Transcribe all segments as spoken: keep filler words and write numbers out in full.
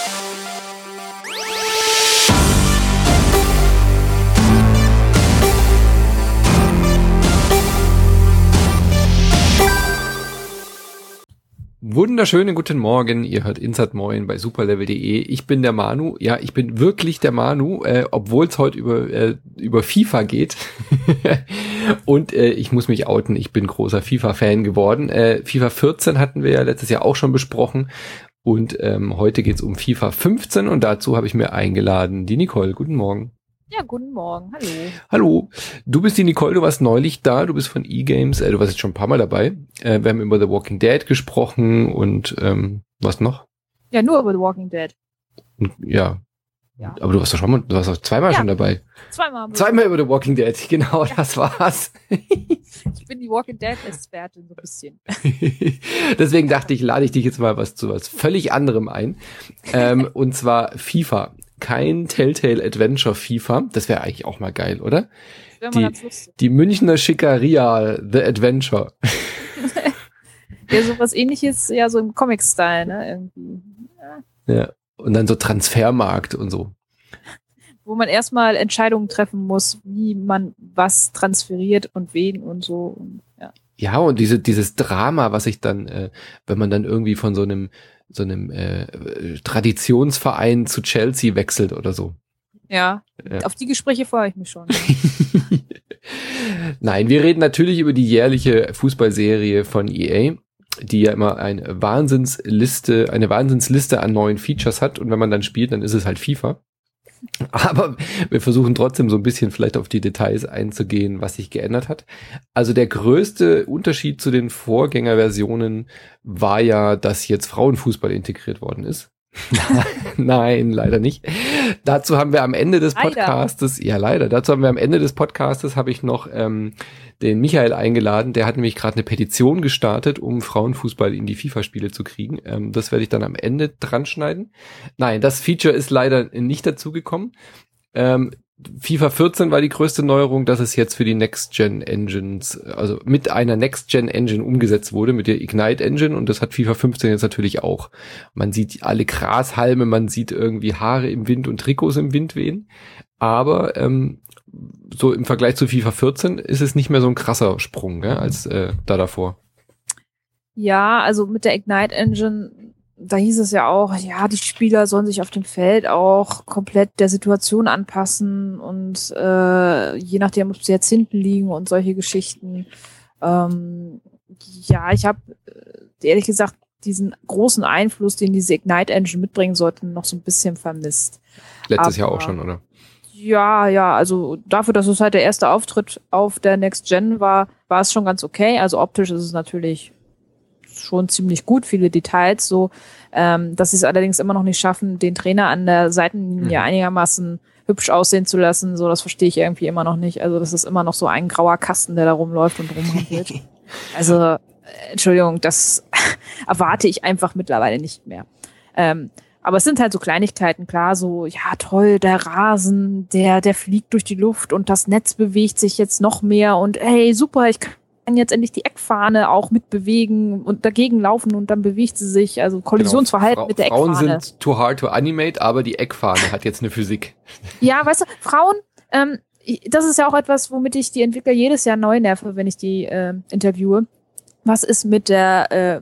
Wunderschönen guten Morgen, ihr hört Insert Moin bei superlevel punkt de. Ich bin der Manu, ja, ich bin wirklich der Manu, äh, obwohl es heute über äh, über FIFA geht. Und äh, ich muss mich outen, ich bin großer FIFA-Fan geworden. Äh, FIFA vierzehn hatten wir ja letztes Jahr auch schon besprochen. Und ähm, heute geht's um FIFA fünfzehn und dazu habe ich mir eingeladen die Nicole. Guten Morgen. Ja, guten Morgen, hallo. Hallo, du bist die Nicole, du warst neulich da, du bist von E-Games, äh, du warst jetzt schon ein paar Mal dabei. Äh, wir haben über The Walking Dead gesprochen und ähm, was noch? Ja, nur über The Walking Dead. Und, ja. Ja. Aber du warst doch schon mal, du warst doch zweimal ja. schon dabei. Zweimal. Zweimal über The Walking Dead, genau, ja. Das war's. Ich bin die Walking Dead-Expertin, so ein bisschen. Deswegen dachte ich, lade ich dich jetzt mal was zu was völlig anderem ein. ähm, und zwar FIFA. Kein Telltale Adventure FIFA. Das wäre eigentlich auch mal geil, oder? Das wäre mal ganz lustig. Die Münchner Schickeria, The Adventure. Ja, sowas ähnliches, ja, so im Comic-Style, ne, irgendwie. Ja. Ja, und dann so Transfermarkt und so. Wo man erstmal Entscheidungen treffen muss, wie man was transferiert und wen und so. Und, ja. Ja, und diese dieses Drama, was ich dann, äh, wenn man dann irgendwie von so einem so einem äh, Traditionsverein zu Chelsea wechselt oder so. Ja, ja. Auf die Gespräche freue ich mich schon. Nein, wir reden natürlich über die jährliche Fußballserie von E A, die ja immer eine Wahnsinnsliste, eine Wahnsinnsliste an neuen Features hat und wenn man dann spielt, dann ist es halt FIFA. Aber wir versuchen trotzdem so ein bisschen vielleicht auf die Details einzugehen, was sich geändert hat. Also der größte Unterschied zu den Vorgängerversionen war ja, dass jetzt Frauenfußball integriert worden ist. Nein, leider nicht. Dazu haben wir am Ende des Podcastes, leider. ja leider, dazu haben wir am Ende des Podcastes, habe ich noch ähm, den Michael eingeladen, der hat nämlich gerade eine Petition gestartet, um Frauenfußball in die FIFA-Spiele zu kriegen. Ähm, das werde ich dann am Ende dran schneiden. Nein, das Feature ist leider nicht dazugekommen. Ähm, FIFA vierzehn war die größte Neuerung, dass es jetzt für die Next-Gen-Engines, also mit einer Next-Gen-Engine umgesetzt wurde, mit der Ignite-Engine und das hat FIFA fünfzehn jetzt natürlich auch. Man sieht alle Grashalme, man sieht irgendwie Haare im Wind und Trikots im Wind wehen, aber ähm, so im Vergleich zu FIFA vierzehn ist es nicht mehr so ein krasser Sprung, gell, als äh, da davor. Ja, also mit der Ignite-Engine, da hieß es ja auch, ja, die Spieler sollen sich auf dem Feld auch komplett der Situation anpassen und äh, je nachdem, ob sie jetzt hinten liegen und solche Geschichten. Ähm, ja, ich habe ehrlich gesagt diesen großen Einfluss, den diese Ignite-Engine mitbringen sollte, noch so ein bisschen vermisst. Letztes Aber, Jahr auch schon, oder? Ja, ja, also dafür, dass es halt der erste Auftritt auf der Next Gen war, war es schon ganz okay. Also optisch ist es natürlich schon ziemlich gut, viele Details so, ähm, dass sie es allerdings immer noch nicht schaffen, den Trainer an der Seitenlinie mhm. einigermaßen hübsch aussehen zu lassen, so, das verstehe ich irgendwie immer noch nicht. Also das ist immer noch so ein grauer Kasten, der da rumläuft und rumhampelt. Also, äh, Entschuldigung, das erwarte ich einfach mittlerweile nicht mehr. Ähm, aber es sind halt so Kleinigkeiten, klar, so, ja toll, der Rasen, der, der fliegt durch die Luft und das Netz bewegt sich jetzt noch mehr und hey, super, ich kann jetzt endlich die Eckfahne auch mitbewegen und dagegen laufen und dann bewegt sie sich, also Kollisionsverhalten genau. mit der Frauen Eckfahne. Frauen sind too hard to animate, aber die Eckfahne hat jetzt eine Physik. Ja, weißt du, Frauen, ähm, das ist ja auch etwas, womit ich die Entwickler jedes Jahr neu nerve, wenn ich die äh, interviewe. Was ist mit der äh,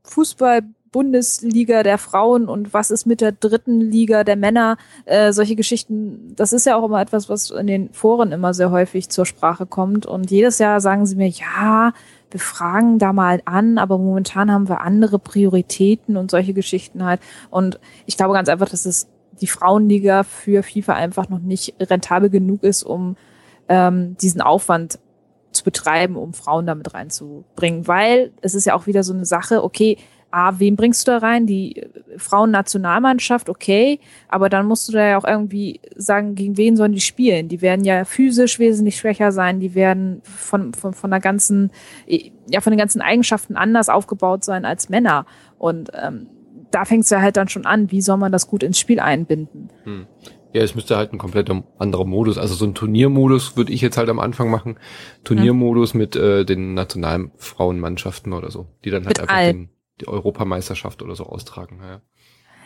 Fußball-Bundesliga der Frauen und was ist mit der dritten Liga der Männer? Äh, solche Geschichten, das ist ja auch immer etwas, was in den Foren immer sehr häufig zur Sprache kommt. Und jedes Jahr sagen sie mir, ja, wir fragen da mal an, aber momentan haben wir andere Prioritäten und solche Geschichten halt. Und ich glaube ganz einfach, dass es die Frauenliga für FIFA einfach noch nicht rentabel genug ist, um ähm, diesen Aufwand zu betreiben, um Frauen damit reinzubringen. Weil es ist ja auch wieder so eine Sache, okay, A, wen bringst du da rein? Die Frauennationalmannschaft, okay, aber dann musst du da ja auch irgendwie sagen, gegen wen sollen die spielen? Die werden ja physisch wesentlich schwächer sein, die werden von, von, von der ganzen, ja, von den ganzen Eigenschaften anders aufgebaut sein als Männer. Und ähm, da fängt es ja halt dann schon an, wie soll man das gut ins Spiel einbinden? Hm. Ja, es müsste halt ein komplett anderer Modus, also so ein Turniermodus würde ich jetzt halt am Anfang machen. Turniermodus ja. mit äh, den nationalen Frauenmannschaften oder so, die dann halt mit einfach den, die Europameisterschaft oder so austragen. Ja.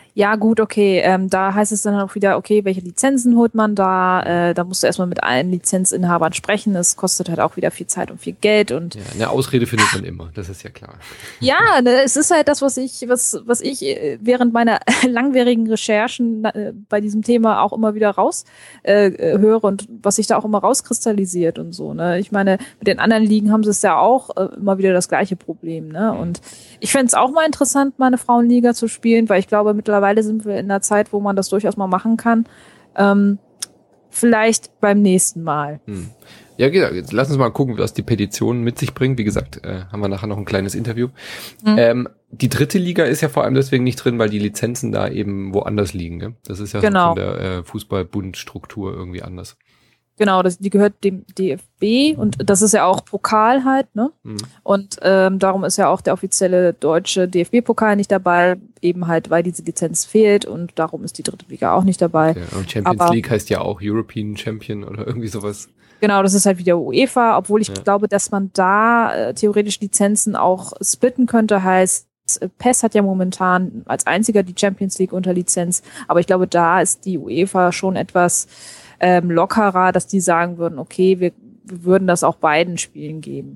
Ja, gut, okay. Ähm, da heißt es dann auch wieder, okay, welche Lizenzen holt man da? Äh, da musst du erstmal mit allen Lizenzinhabern sprechen. Es kostet halt auch wieder viel Zeit und viel Geld. Und ja, eine Ausrede findet man immer, das ist ja klar. ja, ne, es ist halt das, was ich, was, was ich während meiner langwierigen Recherchen äh, bei diesem Thema auch immer wieder raus äh, höre und was sich da auch immer rauskristallisiert und so. Ne? Ich meine, mit den anderen Ligen haben sie es ja auch äh, immer wieder das gleiche Problem. Ne? Und ich fände es auch mal interessant, mal eine Frauenliga zu spielen, weil ich glaube, mittlerweile sind wir in einer Zeit, wo man das durchaus mal machen kann. Ähm, vielleicht beim nächsten Mal. Hm. Ja, genau. Jetzt lass uns mal gucken, was die Petition mit sich bringt. Wie gesagt, äh, haben wir nachher noch ein kleines Interview. Mhm. Ähm, die dritte Liga ist ja vor allem deswegen nicht drin, weil die Lizenzen da eben woanders liegen. Ne? Das ist ja genau. so von der äh, Fußball-Bund-Struktur irgendwie anders. Genau, das, die gehört dem D F B und das ist ja auch Pokal halt, ne? Mhm. Und ähm, darum ist ja auch der offizielle deutsche D F B-Pokal nicht dabei, eben halt, weil diese Lizenz fehlt und darum ist die dritte Liga auch nicht dabei. Okay, und Champions Aber, League heißt ja auch European Champion oder irgendwie sowas. Genau, das ist halt wieder UEFA, obwohl ich ja. glaube, dass man da äh, theoretisch Lizenzen auch splitten könnte, heißt, P E S hat ja momentan als einziger die Champions League unter Lizenz, aber ich glaube, da ist die UEFA schon etwas ähm, lockerer, dass die sagen würden, okay, wir, wir würden das auch beiden Spielen geben.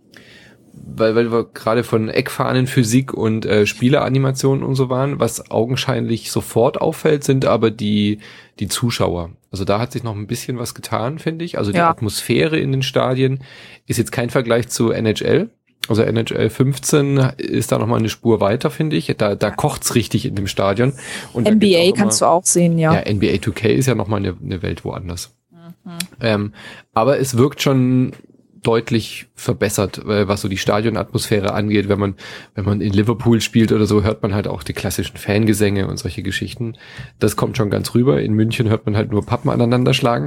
Weil, weil wir gerade von Eckfahnen, Physik und äh, Spieleranimationen und so waren, was augenscheinlich sofort auffällt, sind aber die die Zuschauer. Also da hat sich noch ein bisschen was getan, finde ich. Also die ja. Atmosphäre in den Stadien ist jetzt kein Vergleich zu N H L. Also N H L fünfzehn ist da nochmal eine Spur weiter, finde ich. Da, da kocht's richtig in dem Stadion. Und N B A kannst immer, du auch sehen, ja. Ja, N B A zwei K ist ja nochmal eine, eine Welt woanders. Mhm. Ähm, aber es wirkt schon deutlich verbessert, was so die Stadionatmosphäre angeht. Wenn man, wenn man in Liverpool spielt oder so, hört man halt auch die klassischen Fangesänge und solche Geschichten. Das kommt schon ganz rüber. In München hört man halt nur Pappen aneinander schlagen.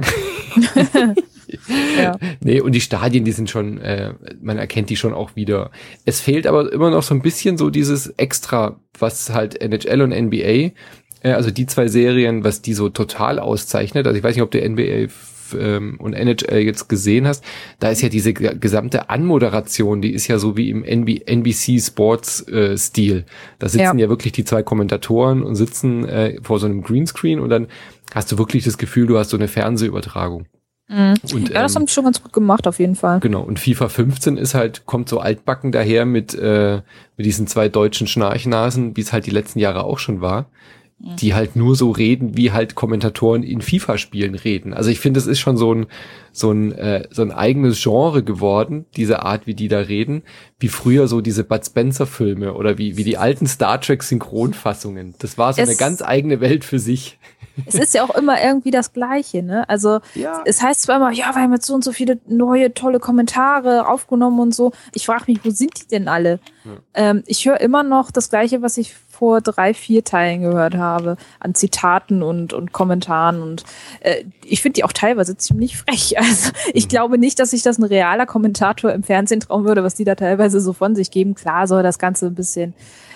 Ja. Nee, und die Stadien, die sind schon, äh, man erkennt die schon auch wieder. Es fehlt aber immer noch so ein bisschen so dieses Extra, was halt N H L und N B A, äh, also die zwei Serien, was die so total auszeichnet. Also ich weiß nicht, ob der N B A ähm, und N H L jetzt gesehen hast. Da ist ja diese g- gesamte Anmoderation, die ist ja so wie im N B C Sports äh, Stil. Da sitzen ja. ja wirklich die zwei Kommentatoren und sitzen äh, vor so einem Greenscreen und dann hast du wirklich das Gefühl, du hast so eine Fernsehübertragung. Mhm. Und, ja, das ähm, haben die schon ganz gut gemacht, auf jeden Fall. Genau, und FIFA fünfzehn ist halt, kommt so altbacken daher mit, äh, mit diesen zwei deutschen Schnarchnasen, wie es halt die letzten Jahre auch schon war, mhm. die halt nur so reden, wie halt Kommentatoren in FIFA-Spielen reden. Also ich finde, es ist schon so ein, so ein, äh, so ein eigenes Genre geworden, diese Art, wie die da reden, wie früher so diese Bud Spencer-Filme oder wie, wie die alten Star Trek-Synchronfassungen. Das war so es eine ganz eigene Welt für sich. Es ist ja auch immer irgendwie das Gleiche, ne? Also ja. es heißt zwar immer, ja, wir haben jetzt so und so viele neue, tolle Kommentare aufgenommen und so. Ich frage mich, wo sind die denn alle? Ja. Ähm, ich höre immer noch das Gleiche, was ich vor drei, vier Teilen gehört habe, an Zitaten und, und Kommentaren. Und äh, ich finde die auch teilweise ziemlich frech. Also ich mhm. glaube nicht, dass sich das ein realer Kommentator im Fernsehen trauen würde, was die da teilweise so von sich geben. Klar soll das Ganze ein bisschen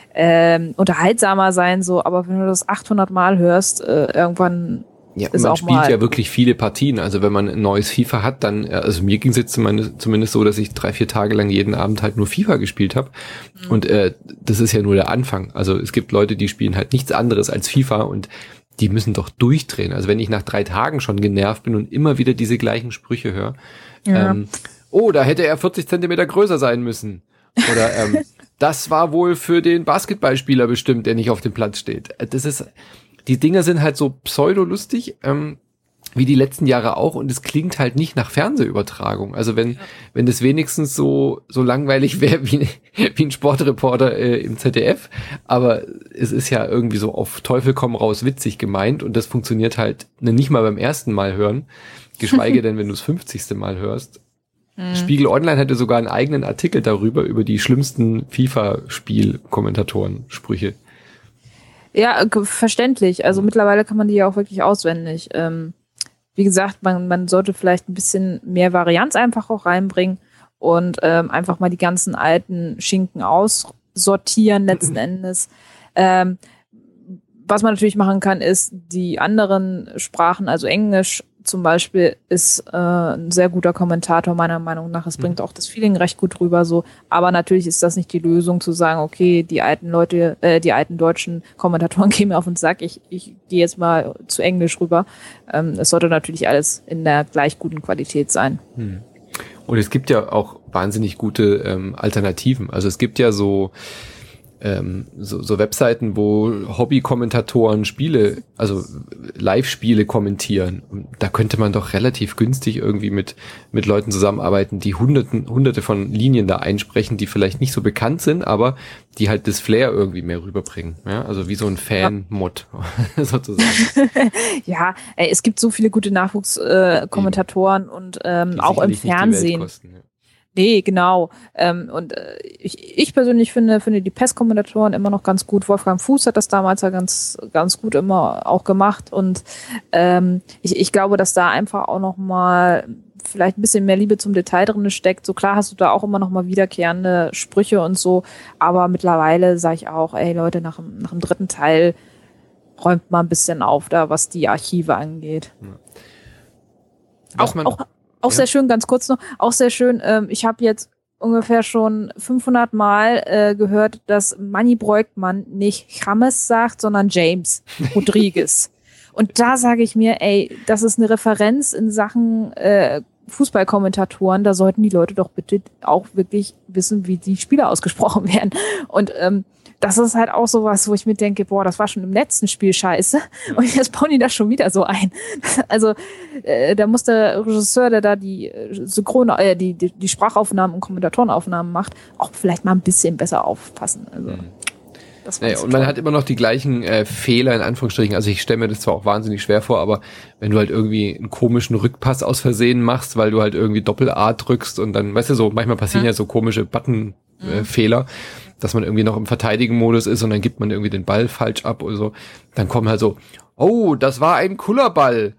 Ähm, unterhaltsamer sein, so, aber wenn du das achthundert Mal hörst, äh, irgendwann ja, ist man auch spielt mal ja wirklich viele Partien. Also wenn man ein neues FIFA hat, dann, also mir ging es jetzt zumindest so, dass ich drei, vier Tage lang jeden Abend halt nur FIFA gespielt habe. Mhm. Und äh, das ist ja nur der Anfang. Also es gibt Leute, die spielen halt nichts anderes als FIFA und die müssen doch durchdrehen. Also wenn ich nach drei Tagen schon genervt bin und immer wieder diese gleichen Sprüche höre, ja. ähm, oh, da hätte er vierzig Zentimeter größer sein müssen. Oder ähm, das war wohl für den Basketballspieler bestimmt, der nicht auf dem Platz steht. Das ist, die Dinger sind halt so pseudo-lustig, ähm, wie die letzten Jahre auch, und es klingt halt nicht nach Fernsehübertragung. Also wenn, wenn das wenigstens so, so langweilig wäre wie, wie ein Sportreporter äh, im Z D F, aber es ist ja irgendwie so auf Teufel komm raus witzig gemeint und das funktioniert halt nicht mal beim ersten Mal hören, geschweige denn, wenn du das fünfzigste Mal hörst. Spiegel Online hatte sogar einen eigenen Artikel darüber, über die schlimmsten FIFA-Spiel-Kommentatoren-Sprüche. Ja, verständlich. Also mittlerweile kann man die ja auch wirklich auswendig. Ähm, wie gesagt, man, man sollte vielleicht ein bisschen mehr Varianz einfach auch reinbringen und ähm, einfach mal die ganzen alten Schinken aussortieren letzten Endes. Ähm, was man natürlich machen kann, ist die anderen Sprachen, also Englisch, zum Beispiel ist äh, ein sehr guter Kommentator meiner Meinung nach. Es bringt auch das Feeling recht gut rüber so. Aber natürlich ist das nicht die Lösung zu sagen, okay, die alten Leute, äh, die alten deutschen Kommentatoren gehen mir auf den Sack. Ich, ich gehe jetzt mal zu Englisch rüber. Ähm, es sollte natürlich alles in der gleich guten Qualität sein. Hm. Und es gibt ja auch wahnsinnig gute ähm, Alternativen. Also es gibt ja so Ähm, so, so Webseiten, wo Hobby-Kommentatoren Spiele, also Live-Spiele kommentieren. Und da könnte man doch relativ günstig irgendwie mit mit Leuten zusammenarbeiten, die hunderten, hunderte von Linien da einsprechen, die vielleicht nicht so bekannt sind, aber die halt das Flair irgendwie mehr rüberbringen. Ja, also wie so ein Fan-Mod sozusagen. Ja, ey, es gibt so viele gute Nachwuchskommentatoren äh, und ähm, auch im Fernsehen. Nee, genau. Ähm, und äh, ich, ich persönlich finde, finde die P E S-Kommentatoren immer noch ganz gut. Wolfgang Fuß hat das damals ja ganz, ganz gut immer auch gemacht. Und ähm, ich, ich glaube, dass da einfach auch noch mal vielleicht ein bisschen mehr Liebe zum Detail drin steckt. So klar hast du da auch immer noch mal wiederkehrende Sprüche und so. Aber mittlerweile sage ich auch, ey Leute, nach dem, nach dem dritten Teil räumt mal ein bisschen auf da, was die Archive angeht. Ja. Auch, auch Auch ja. Sehr schön, ganz kurz noch, auch sehr schön, ähm, ich habe jetzt ungefähr schon fünfhundert Mal äh, gehört, dass Manni Breukmann nicht James sagt, sondern James Rodriguez. Und da sage ich mir, ey, das ist eine Referenz in Sachen äh, Fußballkommentatoren, da sollten die Leute doch bitte auch wirklich wissen, wie die Spieler ausgesprochen werden. Und ähm, das ist halt auch sowas, wo ich mir denke, boah, das war schon im letzten Spiel scheiße. Und jetzt bauen die das schon wieder so ein. Also äh, da muss der Regisseur, der da die Synchron, äh, die, die, die Sprachaufnahmen und Kommentatorenaufnahmen macht, auch vielleicht mal ein bisschen besser aufpassen. Also mhm. das naja, und man toll. Hat immer noch die gleichen äh, Fehler in Anführungsstrichen. Also ich stelle mir das zwar auch wahnsinnig schwer vor, aber wenn du halt irgendwie einen komischen Rückpass aus Versehen machst, weil du halt irgendwie Doppel-A drückst und dann, weißt du, so manchmal passieren mhm. ja so komische Button-Fehler. Äh, dass man irgendwie noch im Verteidigen-Modus ist und dann gibt man irgendwie den Ball falsch ab oder so. Dann kommen halt so, oh, das war ein Kullerball.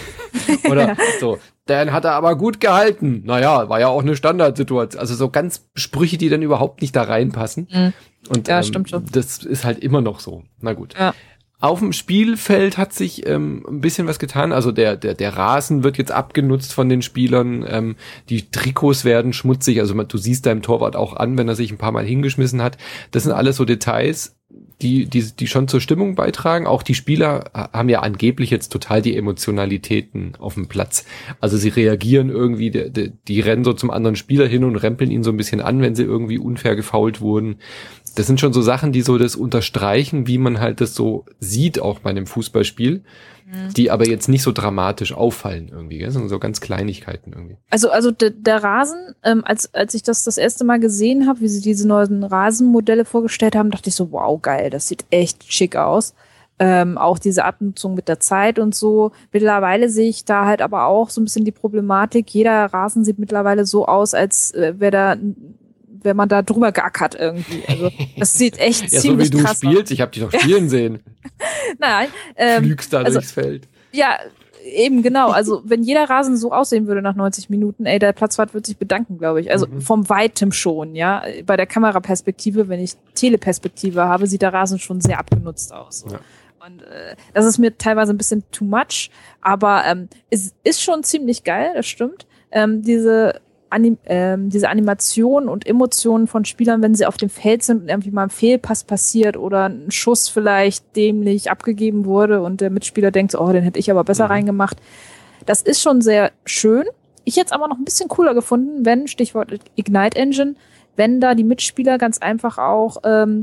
Oder so, dann hat er aber gut gehalten. Naja, war ja auch eine Standardsituation. Also so ganz Sprüche, die dann überhaupt nicht da reinpassen. Mhm. Und ja, ähm, stimmt schon. Das ist halt immer noch so. Na gut. Ja. Auf dem Spielfeld hat sich ähm, ein bisschen was getan. Also der der der Rasen wird jetzt abgenutzt von den Spielern. Ähm, die Trikots werden schmutzig. Also man, du siehst deinem Torwart auch an, wenn er sich ein paar Mal hingeschmissen hat. Das sind alles so Details, die die die schon zur Stimmung beitragen. Auch die Spieler haben ja angeblich jetzt total die Emotionalitäten auf dem Platz. Also sie reagieren irgendwie, die, die, die rennen so zum anderen Spieler hin und rempeln ihn so ein bisschen an, wenn sie irgendwie unfair gefoult wurden. Das sind schon so Sachen, die so das unterstreichen, wie man halt das so sieht, auch bei einem Fußballspiel, mhm. die aber jetzt nicht so dramatisch auffallen irgendwie, gell? Sondern so ganz Kleinigkeiten irgendwie. Also also der, der Rasen, ähm, als als ich das das erste Mal gesehen habe, wie sie diese neuen Rasenmodelle vorgestellt haben, dachte ich so, wow, geil, das sieht echt schick aus. Ähm, auch diese Abnutzung mit der Zeit und so. Mittlerweile sehe ich da halt aber auch so ein bisschen die Problematik, jeder Rasen sieht mittlerweile so aus, als äh, wäre da wenn man da drüber gackert irgendwie. Also das sieht echt ja, ziemlich krass aus. So wie du spielst, ich habe dich doch spielen sehen. Nein. Ähm, Flügst da also, durchs Feld. Ja, eben genau. Also wenn jeder Rasen so aussehen würde nach neunzig Minuten, ey, der Platzwart wird sich bedanken, glaube ich. Also mhm. vom Weitem schon, ja. Bei der Kameraperspektive, wenn ich Teleperspektive habe, sieht der Rasen schon sehr abgenutzt aus. So. Ja. Und äh, das ist mir teilweise ein bisschen too much, aber ähm, es ist schon ziemlich geil, das stimmt. Ähm, diese Anim, ähm, diese Animationen und Emotionen von Spielern, wenn sie auf dem Feld sind und irgendwie mal ein Fehlpass passiert oder ein Schuss vielleicht dämlich abgegeben wurde und der Mitspieler denkt, oh, den hätte ich aber besser mhm. reingemacht. Das ist schon sehr schön. Ich hätte es aber noch ein bisschen cooler gefunden, wenn, Stichwort Ignite Engine, wenn da die Mitspieler ganz einfach auch ähm,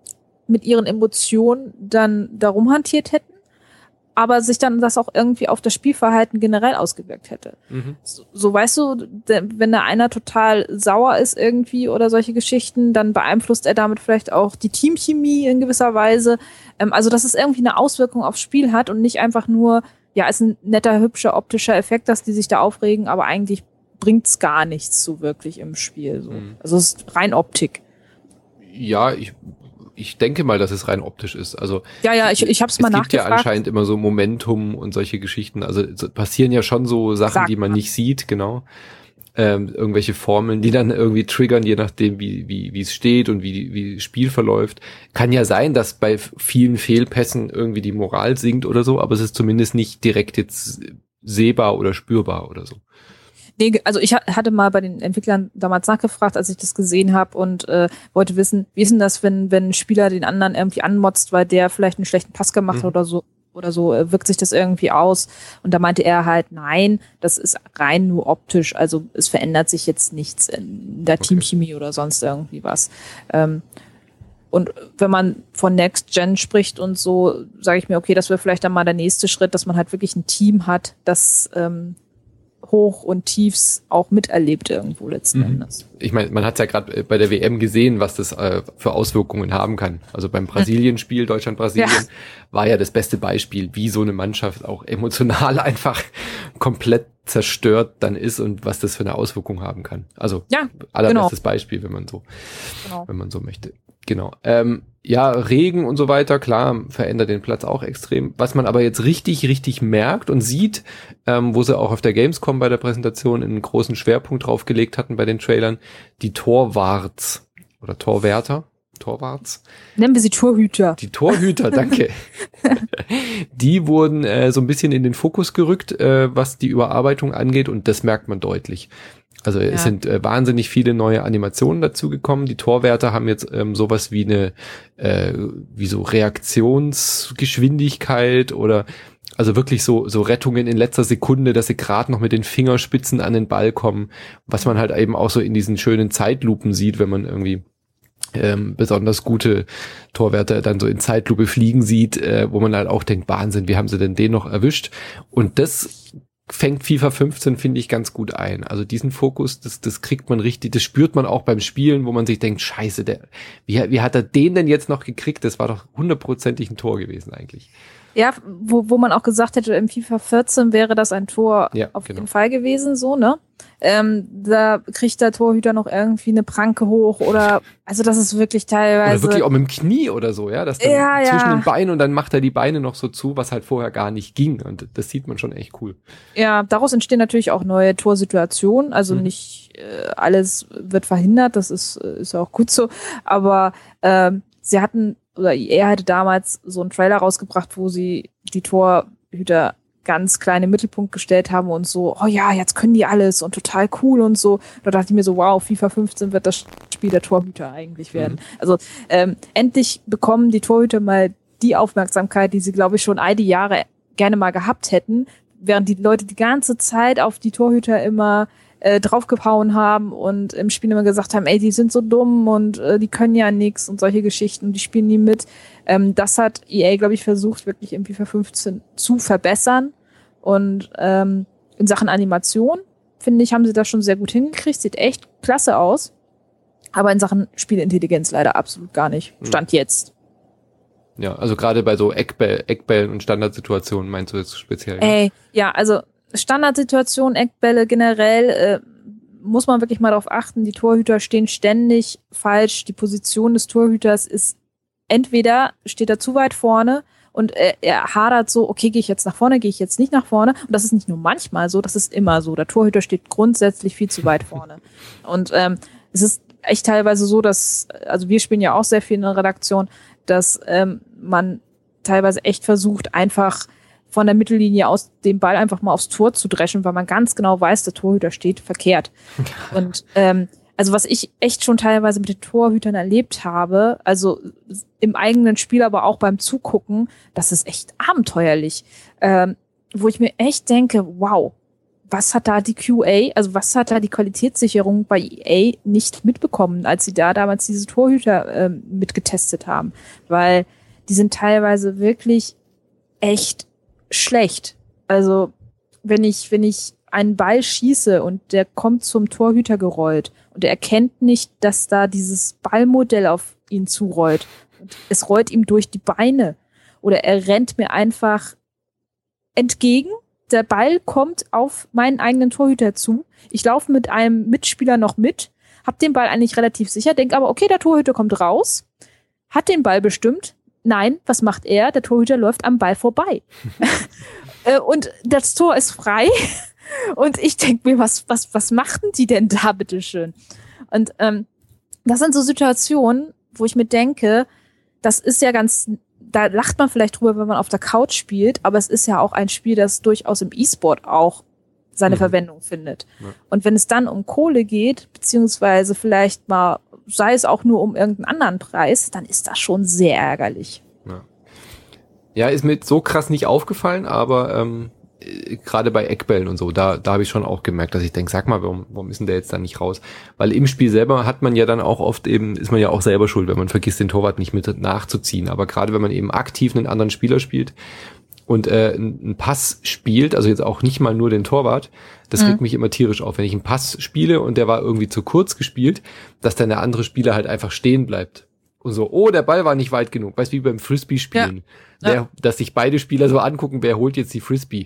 mit ihren Emotionen dann darum hantiert hätten, aber sich dann das auch irgendwie auf das Spielverhalten generell ausgewirkt hätte. Mhm. So, so weißt du, wenn da einer total sauer ist irgendwie oder solche Geschichten, dann beeinflusst er damit vielleicht auch die Teamchemie in gewisser Weise. Ähm, also dass es irgendwie eine Auswirkung aufs Spiel hat und nicht einfach nur, ja, ist ein netter, hübscher, optischer Effekt, dass die sich da aufregen, aber eigentlich bringt's gar nichts so wirklich im Spiel. So. Mhm. Also es ist rein Optik. Ja, ich Ich denke mal, dass es rein optisch ist. Also ja, ja, ich, ich habe es mal nachgefragt. Es gibt ja anscheinend immer so Momentum und solche Geschichten. Also passieren ja schon so Sachen, Sag die man mal. nicht sieht, genau. Ähm, irgendwelche Formeln, die dann irgendwie triggern, je nachdem, wie wie wie es steht und wie wie das Spiel verläuft. Kann ja sein, dass bei vielen Fehlpässen irgendwie die Moral sinkt oder so, aber es ist zumindest nicht direkt jetzt sehbar oder spürbar oder so. Nee, also ich hatte mal bei den Entwicklern damals nachgefragt, als ich das gesehen habe und äh, wollte wissen, wie ist denn das, wenn wenn ein Spieler den anderen irgendwie anmotzt, weil der vielleicht einen schlechten Pass gemacht hat mhm. oder so oder so, äh, wirkt sich das irgendwie aus? Und da meinte er halt, nein, das ist rein nur optisch, also es verändert sich jetzt nichts in der okay. Teamchemie oder sonst irgendwie was. Ähm, und wenn man von Next Gen spricht und so, sage ich mir, okay, das wäre vielleicht dann mal der nächste Schritt, dass man halt wirklich ein Team hat, das ähm, Hoch und Tiefs auch miterlebt irgendwo letzten mhm. Endes. Ich meine, man hat es ja gerade bei der W M gesehen, was das äh, für Auswirkungen haben kann. Also beim Brasilien-Spiel, Deutschland-Brasilien, ja. war ja das beste Beispiel, wie so eine Mannschaft auch emotional einfach komplett zerstört dann ist und was das für eine Auswirkung haben kann. Also ja, allerbestes genau. Beispiel, wenn man so, genau. wenn man so möchte. Genau. Ähm, ja, Regen und so weiter, klar, verändert den Platz auch extrem. Was man aber jetzt richtig, richtig merkt und sieht, ähm, wo sie auch auf der Gamescom bei der Präsentation einen großen Schwerpunkt drauf gelegt hatten bei den Trailern, die Torwarts oder Torwärter, Torwarts. Nennen wir sie Torhüter. Die Torhüter, danke. Die wurden äh, so ein bisschen in den Fokus gerückt, äh, was die Überarbeitung angeht, und das merkt man deutlich. Also ja. es sind äh, wahnsinnig viele neue Animationen dazu gekommen. Die Torwärter haben jetzt ähm, sowas wie eine äh, wie so Reaktionsgeschwindigkeit oder also wirklich so so Rettungen in letzter Sekunde, dass sie gerade noch mit den Fingerspitzen an den Ball kommen, was man halt eben auch so in diesen schönen Zeitlupen sieht, wenn man irgendwie ähm, besonders gute Torwärter dann so in Zeitlupe fliegen sieht, äh, wo man halt auch denkt, Wahnsinn, wie haben sie denn den noch erwischt? Und das fängt FIFA fünfzehn, finde ich, ganz gut ein. Also diesen Fokus, das, das kriegt man richtig, das spürt man auch beim Spielen, wo man sich denkt, scheiße, der, wie, wie hat er den denn jetzt noch gekriegt? Das war doch hundertprozentig ein Tor gewesen eigentlich. Ja, wo, wo man auch gesagt hätte, im FIFA vierzehn wäre das ein Tor ja, auf genau. jeden Fall gewesen, so, ne? Ähm, da kriegt der Torhüter noch irgendwie eine Pranke hoch oder, also das ist wirklich teilweise. Oder wirklich auch mit dem Knie oder so, ja, das dann ja, zwischen ja. den Beinen, und dann macht er die Beine noch so zu, was halt vorher gar nicht ging, und das sieht man schon echt cool. Ja, daraus entstehen natürlich auch neue Torsituationen, also mhm. nicht äh, alles wird verhindert, das ist, ist auch gut so, aber ähm, sie hatten, oder er hatte damals so einen Trailer rausgebracht, wo sie die Torhüter ganz klein im Mittelpunkt gestellt haben und so, oh ja, jetzt können die alles und total cool und so. Da dachte ich mir so, wow, FIFA fünfzehn wird das Spiel der Torhüter eigentlich werden. Mhm. Also ähm, endlich bekommen die Torhüter mal die Aufmerksamkeit, die sie, glaube ich, schon all die Jahre gerne mal gehabt hätten, während die Leute die ganze Zeit auf die Torhüter immer äh, draufgehauen haben und im Spiel immer gesagt haben, ey, die sind so dumm und äh, die können ja nix und solche Geschichten, die spielen nie mit. Ähm, das hat E A, glaube ich, versucht, wirklich im FIFA fünfzehn zu verbessern. Und ähm, in Sachen Animation, finde ich, haben sie das schon sehr gut hingekriegt. Sieht echt klasse aus. Aber in Sachen Spielintelligenz leider absolut gar nicht. Stand jetzt. Ja, also gerade bei so Eckbäll, Eckbällen und Standardsituationen meinst du jetzt speziell? Ey, ja, also Standardsituationen, Eckbälle generell äh, muss man wirklich mal darauf achten. Die Torhüter stehen ständig falsch. Die Position des Torhüters ist entweder steht er zu weit vorne und er, er hadert so, okay, gehe ich jetzt nach vorne, gehe ich jetzt nicht nach vorne. Und das ist nicht nur manchmal so, das ist immer so. Der Torhüter steht grundsätzlich viel zu weit vorne. Und ähm, es ist echt teilweise so, dass, also wir spielen ja auch sehr viel in der Redaktion, dass ähm, man teilweise echt versucht, einfach von der Mittellinie aus den Ball einfach mal aufs Tor zu dreschen, weil man ganz genau weiß, der Torhüter steht verkehrt. Und ähm, also was ich echt schon teilweise mit den Torhütern erlebt habe, also im eigenen Spiel, aber auch beim Zugucken, das ist echt abenteuerlich. Ähm, wo ich mir echt denke, wow, was hat da die Q A, also was hat da die Qualitätssicherung bei E A nicht mitbekommen, als sie da damals diese Torhüter ähm, mitgetestet haben? Weil die sind teilweise wirklich echt schlecht. Also wenn ich, wenn ich einen Ball schieße und der kommt zum Torhüter gerollt und er erkennt nicht, dass da dieses Ballmodell auf ihn zurollt und es rollt ihm durch die Beine oder er rennt mir einfach entgegen, der Ball kommt auf meinen eigenen Torhüter zu, ich laufe mit einem Mitspieler noch mit, hab den Ball eigentlich relativ sicher, denke aber, okay, der Torhüter kommt raus, hat den Ball bestimmt. Nein, was macht er? Der Torhüter läuft am Ball vorbei. Und das Tor ist frei. Und ich denke mir, was, was, was machten die denn da, bitteschön? Und ähm, das sind so Situationen, wo ich mir denke, das ist ja ganz, da lacht man vielleicht drüber, wenn man auf der Couch spielt, aber es ist ja auch ein Spiel, das durchaus im E-Sport auch seine mhm. Verwendung findet. Ja. Und wenn es dann um Kohle geht, beziehungsweise vielleicht mal, sei es auch nur um irgendeinen anderen Preis, dann ist das schon sehr ärgerlich. Ja, ja, ist mir so krass nicht aufgefallen, aber ähm, gerade bei Eckbällen und so, da da habe ich schon auch gemerkt, dass ich denke, sag mal, warum, warum ist denn der jetzt da nicht raus? Weil im Spiel selber hat man ja dann auch oft eben, ist man ja auch selber schuld, wenn man vergisst, den Torwart nicht mit nachzuziehen. Aber gerade wenn man eben aktiv einen anderen Spieler spielt und äh, einen Pass spielt, also jetzt auch nicht mal nur den Torwart, das regt mhm. mich immer tierisch auf. Wenn ich einen Pass spiele und der war irgendwie zu kurz gespielt, dass dann der andere Spieler halt einfach stehen bleibt. Und so, oh, der Ball war nicht weit genug. Weißt du, wie beim Frisbee-Spielen. Ja. Wer, ja. Dass sich beide Spieler so angucken, wer holt jetzt die Frisbee.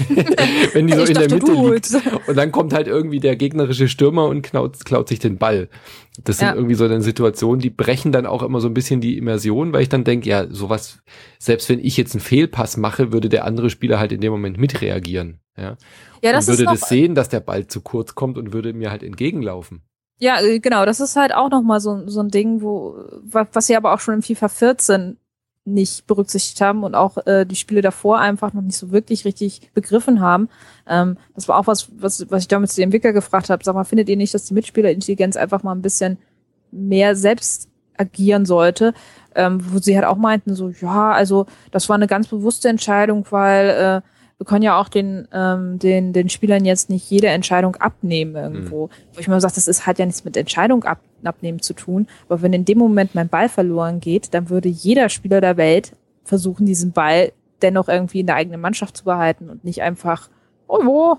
Wenn die so ich in dachte, der Mitte liegt. Und dann kommt halt irgendwie der gegnerische Stürmer und klaut, klaut sich den Ball. Das sind ja. irgendwie so eine Situationen, die brechen dann auch immer so ein bisschen die Immersion, weil ich dann denke, ja, sowas, selbst wenn ich jetzt einen Fehlpass mache, würde der andere Spieler halt in dem Moment mitreagieren. Ja, ja das und würde ist das sehen, dass der Ball zu kurz kommt und würde mir halt entgegenlaufen. Ja, genau, das ist halt auch nochmal so, so ein Ding, wo, was sie aber auch schon im FIFA vierzehn nicht berücksichtigt haben und auch äh, die Spiele davor einfach noch nicht so wirklich richtig begriffen haben. Ähm, das war auch was, was, was ich damals zu den Entwickler gefragt habe. Sag mal, findet ihr nicht, dass die Mitspielerintelligenz einfach mal ein bisschen mehr selbst agieren sollte? Ähm, wo sie halt auch meinten, so, ja, also das war eine ganz bewusste Entscheidung, weil äh, wir können ja auch den, ähm, den, den Spielern jetzt nicht jede Entscheidung abnehmen irgendwo. Mhm. Wo ich mir sage, das ist, hat ja nichts mit Entscheidung ab, abnehmen zu tun. Aber wenn in dem Moment mein Ball verloren geht, dann würde jeder Spieler der Welt versuchen, diesen Ball dennoch irgendwie in der eigenen Mannschaft zu behalten und nicht einfach, oh,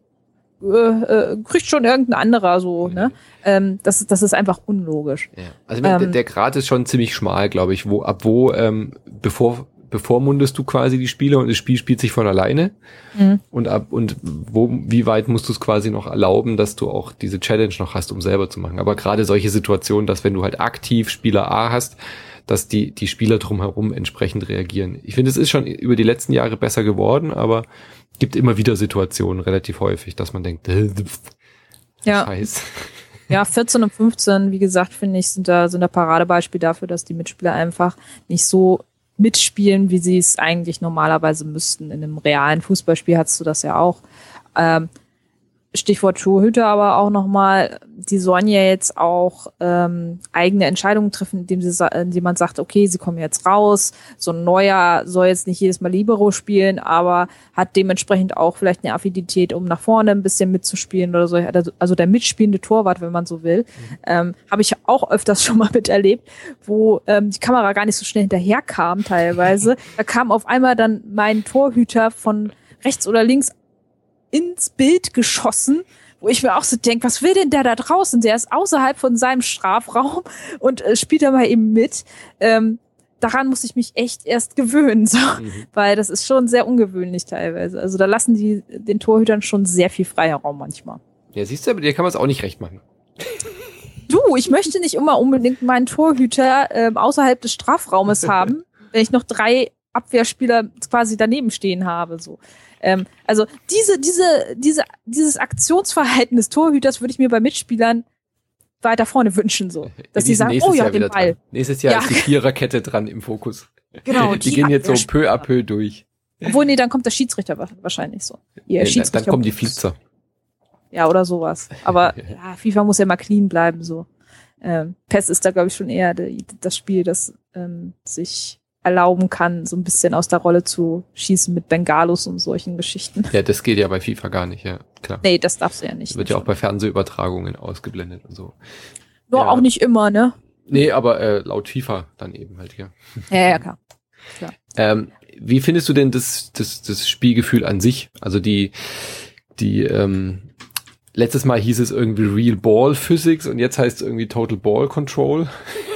wo, äh, äh, kriegt schon irgendein anderer so, mhm. ne? Ähm, das, das ist einfach unlogisch. Ja. Also ähm, der, der Grad ist schon ziemlich schmal, glaube ich, wo, ab wo, ähm, bevor bevormundest du quasi die Spiele und das Spiel spielt sich von alleine mhm. und ab und wo wie weit musst du es quasi noch erlauben, dass du auch diese Challenge noch hast, um selber zu machen. Aber gerade solche Situationen, dass wenn du halt aktiv Spieler A hast, dass die die Spieler drumherum entsprechend reagieren. Ich finde, es ist schon über die letzten Jahre besser geworden, aber gibt immer wieder Situationen relativ häufig, dass man denkt, äh, ja. Scheiß. Ja, vierzehn und fünfzehn, wie gesagt, finde ich, sind da sind da Paradebeispiel dafür, dass die Mitspieler einfach nicht so mitspielen, wie sie es eigentlich normalerweise müssten. In einem realen Fußballspiel hattest du das ja auch. Ähm, Stichwort Torhüter aber auch nochmal, die sollen ja jetzt auch ähm, eigene Entscheidungen treffen, indem, sie, indem man sagt, okay, sie kommen jetzt raus, so ein Neuer soll jetzt nicht jedes Mal Libero spielen, aber hat dementsprechend auch vielleicht eine Affinität, um nach vorne ein bisschen mitzuspielen oder so, also der mitspielende Torwart, wenn man so will, mhm. ähm, habe ich auch öfters schon mal miterlebt, wo ähm, die Kamera gar nicht so schnell hinterherkam teilweise. Da kam auf einmal dann mein Torhüter von rechts oder links ins Bild geschossen, wo ich mir auch so denke, was will denn der da draußen? Der ist außerhalb von seinem Strafraum und äh, spielt da mal eben mit. Ähm, daran muss ich mich echt erst gewöhnen, so, mhm. weil das ist schon sehr ungewöhnlich teilweise. Also da lassen die den Torhütern schon sehr viel freier Raum manchmal. Ja, siehst du, aber dir kann man es auch nicht recht machen. Du, ich möchte nicht immer unbedingt meinen Torhüter ähm, außerhalb des Strafraumes haben, wenn ich noch drei Abwehrspieler quasi daneben stehen habe, so. Ähm, also diese, diese, diese, dieses Aktionsverhalten des Torhüters würde ich mir bei Mitspielern weiter vorne wünschen, so. Dass sie sagen, oh ja, den Ball. Dran. Nächstes Jahr ja. ist die Viererkette dran im Fokus. Genau. Die, die gehen jetzt so peu à peu durch. Obwohl, nee, dann kommt der Schiedsrichter wahrscheinlich so. Ja, nee, Schiedsrichter dann kommen die Flitzer. Ja, oder sowas. Aber ja, FIFA muss ja mal clean bleiben, so. Ähm, P E S ist da, glaube ich, schon eher die, das Spiel, das ähm, sich erlauben kann, so ein bisschen aus der Rolle zu schießen mit Bengalos und solchen Geschichten. Ja, das geht ja bei FIFA gar nicht, ja, klar. Nee, das darfst du ja nicht. Das wird ja auch bei Fernsehübertragungen ausgeblendet und so. Nur ja. auch nicht immer, ne? Nee, aber äh, laut FIFA dann eben halt, ja. Ja, ja, klar. klar. Ähm, wie findest du denn das, das, das Spielgefühl an sich? Also die, die, ähm, letztes Mal hieß es irgendwie Real Ball Physics und jetzt heißt es irgendwie Total Ball Control.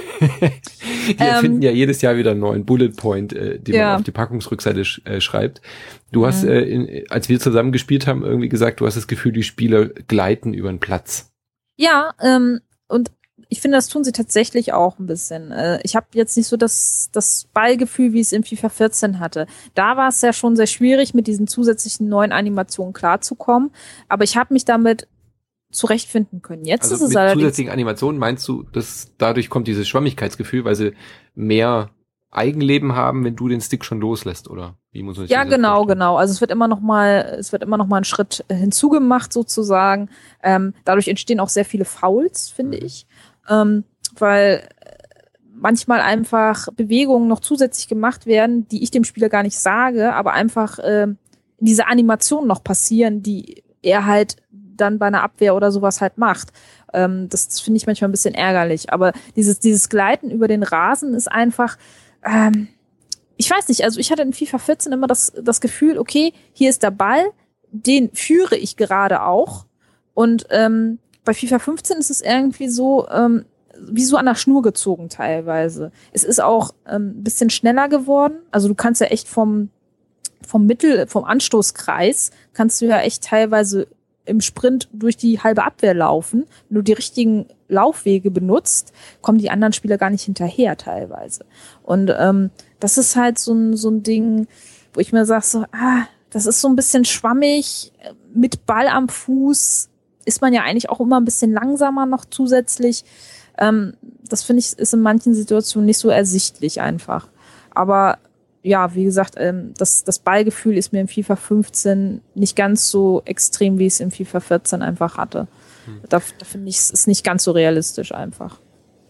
Die erfinden ähm, ja jedes Jahr wieder einen neuen Bullet Point, äh, den ja. man auf die Packungsrückseite sch äh, schreibt. Du mhm. hast, äh, in, als wir zusammen gespielt haben, irgendwie gesagt, du hast das Gefühl, die Spieler gleiten über den Platz. Ja, ähm, und ich finde, das tun sie tatsächlich auch ein bisschen. Äh, ich habe jetzt nicht so das, das Ballgefühl, wie ich es in FIFA vierzehn hatte. Da war es ja schon sehr schwierig, mit diesen zusätzlichen neuen Animationen klarzukommen. Aber ich habe mich damit zurechtfinden können. Jetzt also ist es mit allerdings zusätzlichen Animationen meinst du, dass dadurch kommt dieses Schwammigkeitsgefühl, weil sie mehr Eigenleben haben, wenn du den Stick schon loslässt, oder wie muss man sich Ja, das genau, vorstellen? genau. Also es wird immer noch mal, es wird immer noch mal ein Schritt hinzugemacht sozusagen. Ähm, dadurch entstehen auch sehr viele Fouls, finde Mhm. ich, ähm, weil manchmal einfach Bewegungen noch zusätzlich gemacht werden, die ich dem Spieler gar nicht sage, aber einfach äh, diese Animationen noch passieren, die er halt dann bei einer Abwehr oder sowas halt macht. Ähm, das das finde ich manchmal ein bisschen ärgerlich. Aber dieses, dieses Gleiten über den Rasen ist einfach, ähm, ich weiß nicht, also ich hatte in FIFA vierzehn immer das, das Gefühl, okay, hier ist der Ball, den führe ich gerade auch. Und ähm, bei FIFA fünfzehn ist es irgendwie so, ähm, wie so an der Schnur gezogen teilweise. Es ist auch ähm, ein bisschen schneller geworden. Also du kannst ja echt vom, vom Mittel, vom Anstoßkreis, kannst du ja echt teilweise im Sprint durch die halbe Abwehr laufen. Wenn du die richtigen Laufwege benutzt, kommen die anderen Spieler gar nicht hinterher teilweise. Und ähm, das ist halt so ein, so ein Ding, wo ich mir sage, so, ah, das ist so ein bisschen schwammig. Mit Ball am Fuß ist man ja eigentlich auch immer ein bisschen langsamer noch zusätzlich. Ähm, das finde ich, ist in manchen Situationen nicht so ersichtlich einfach. Aber ja, wie gesagt, ähm, das, das Ballgefühl ist mir im FIFA fünfzehn nicht ganz so extrem, wie ich es im FIFA vierzehn einfach hatte. Hm. Da, da finde ich, es ist nicht ganz so realistisch einfach.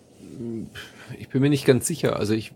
Ich bin mir nicht ganz sicher. Also ich,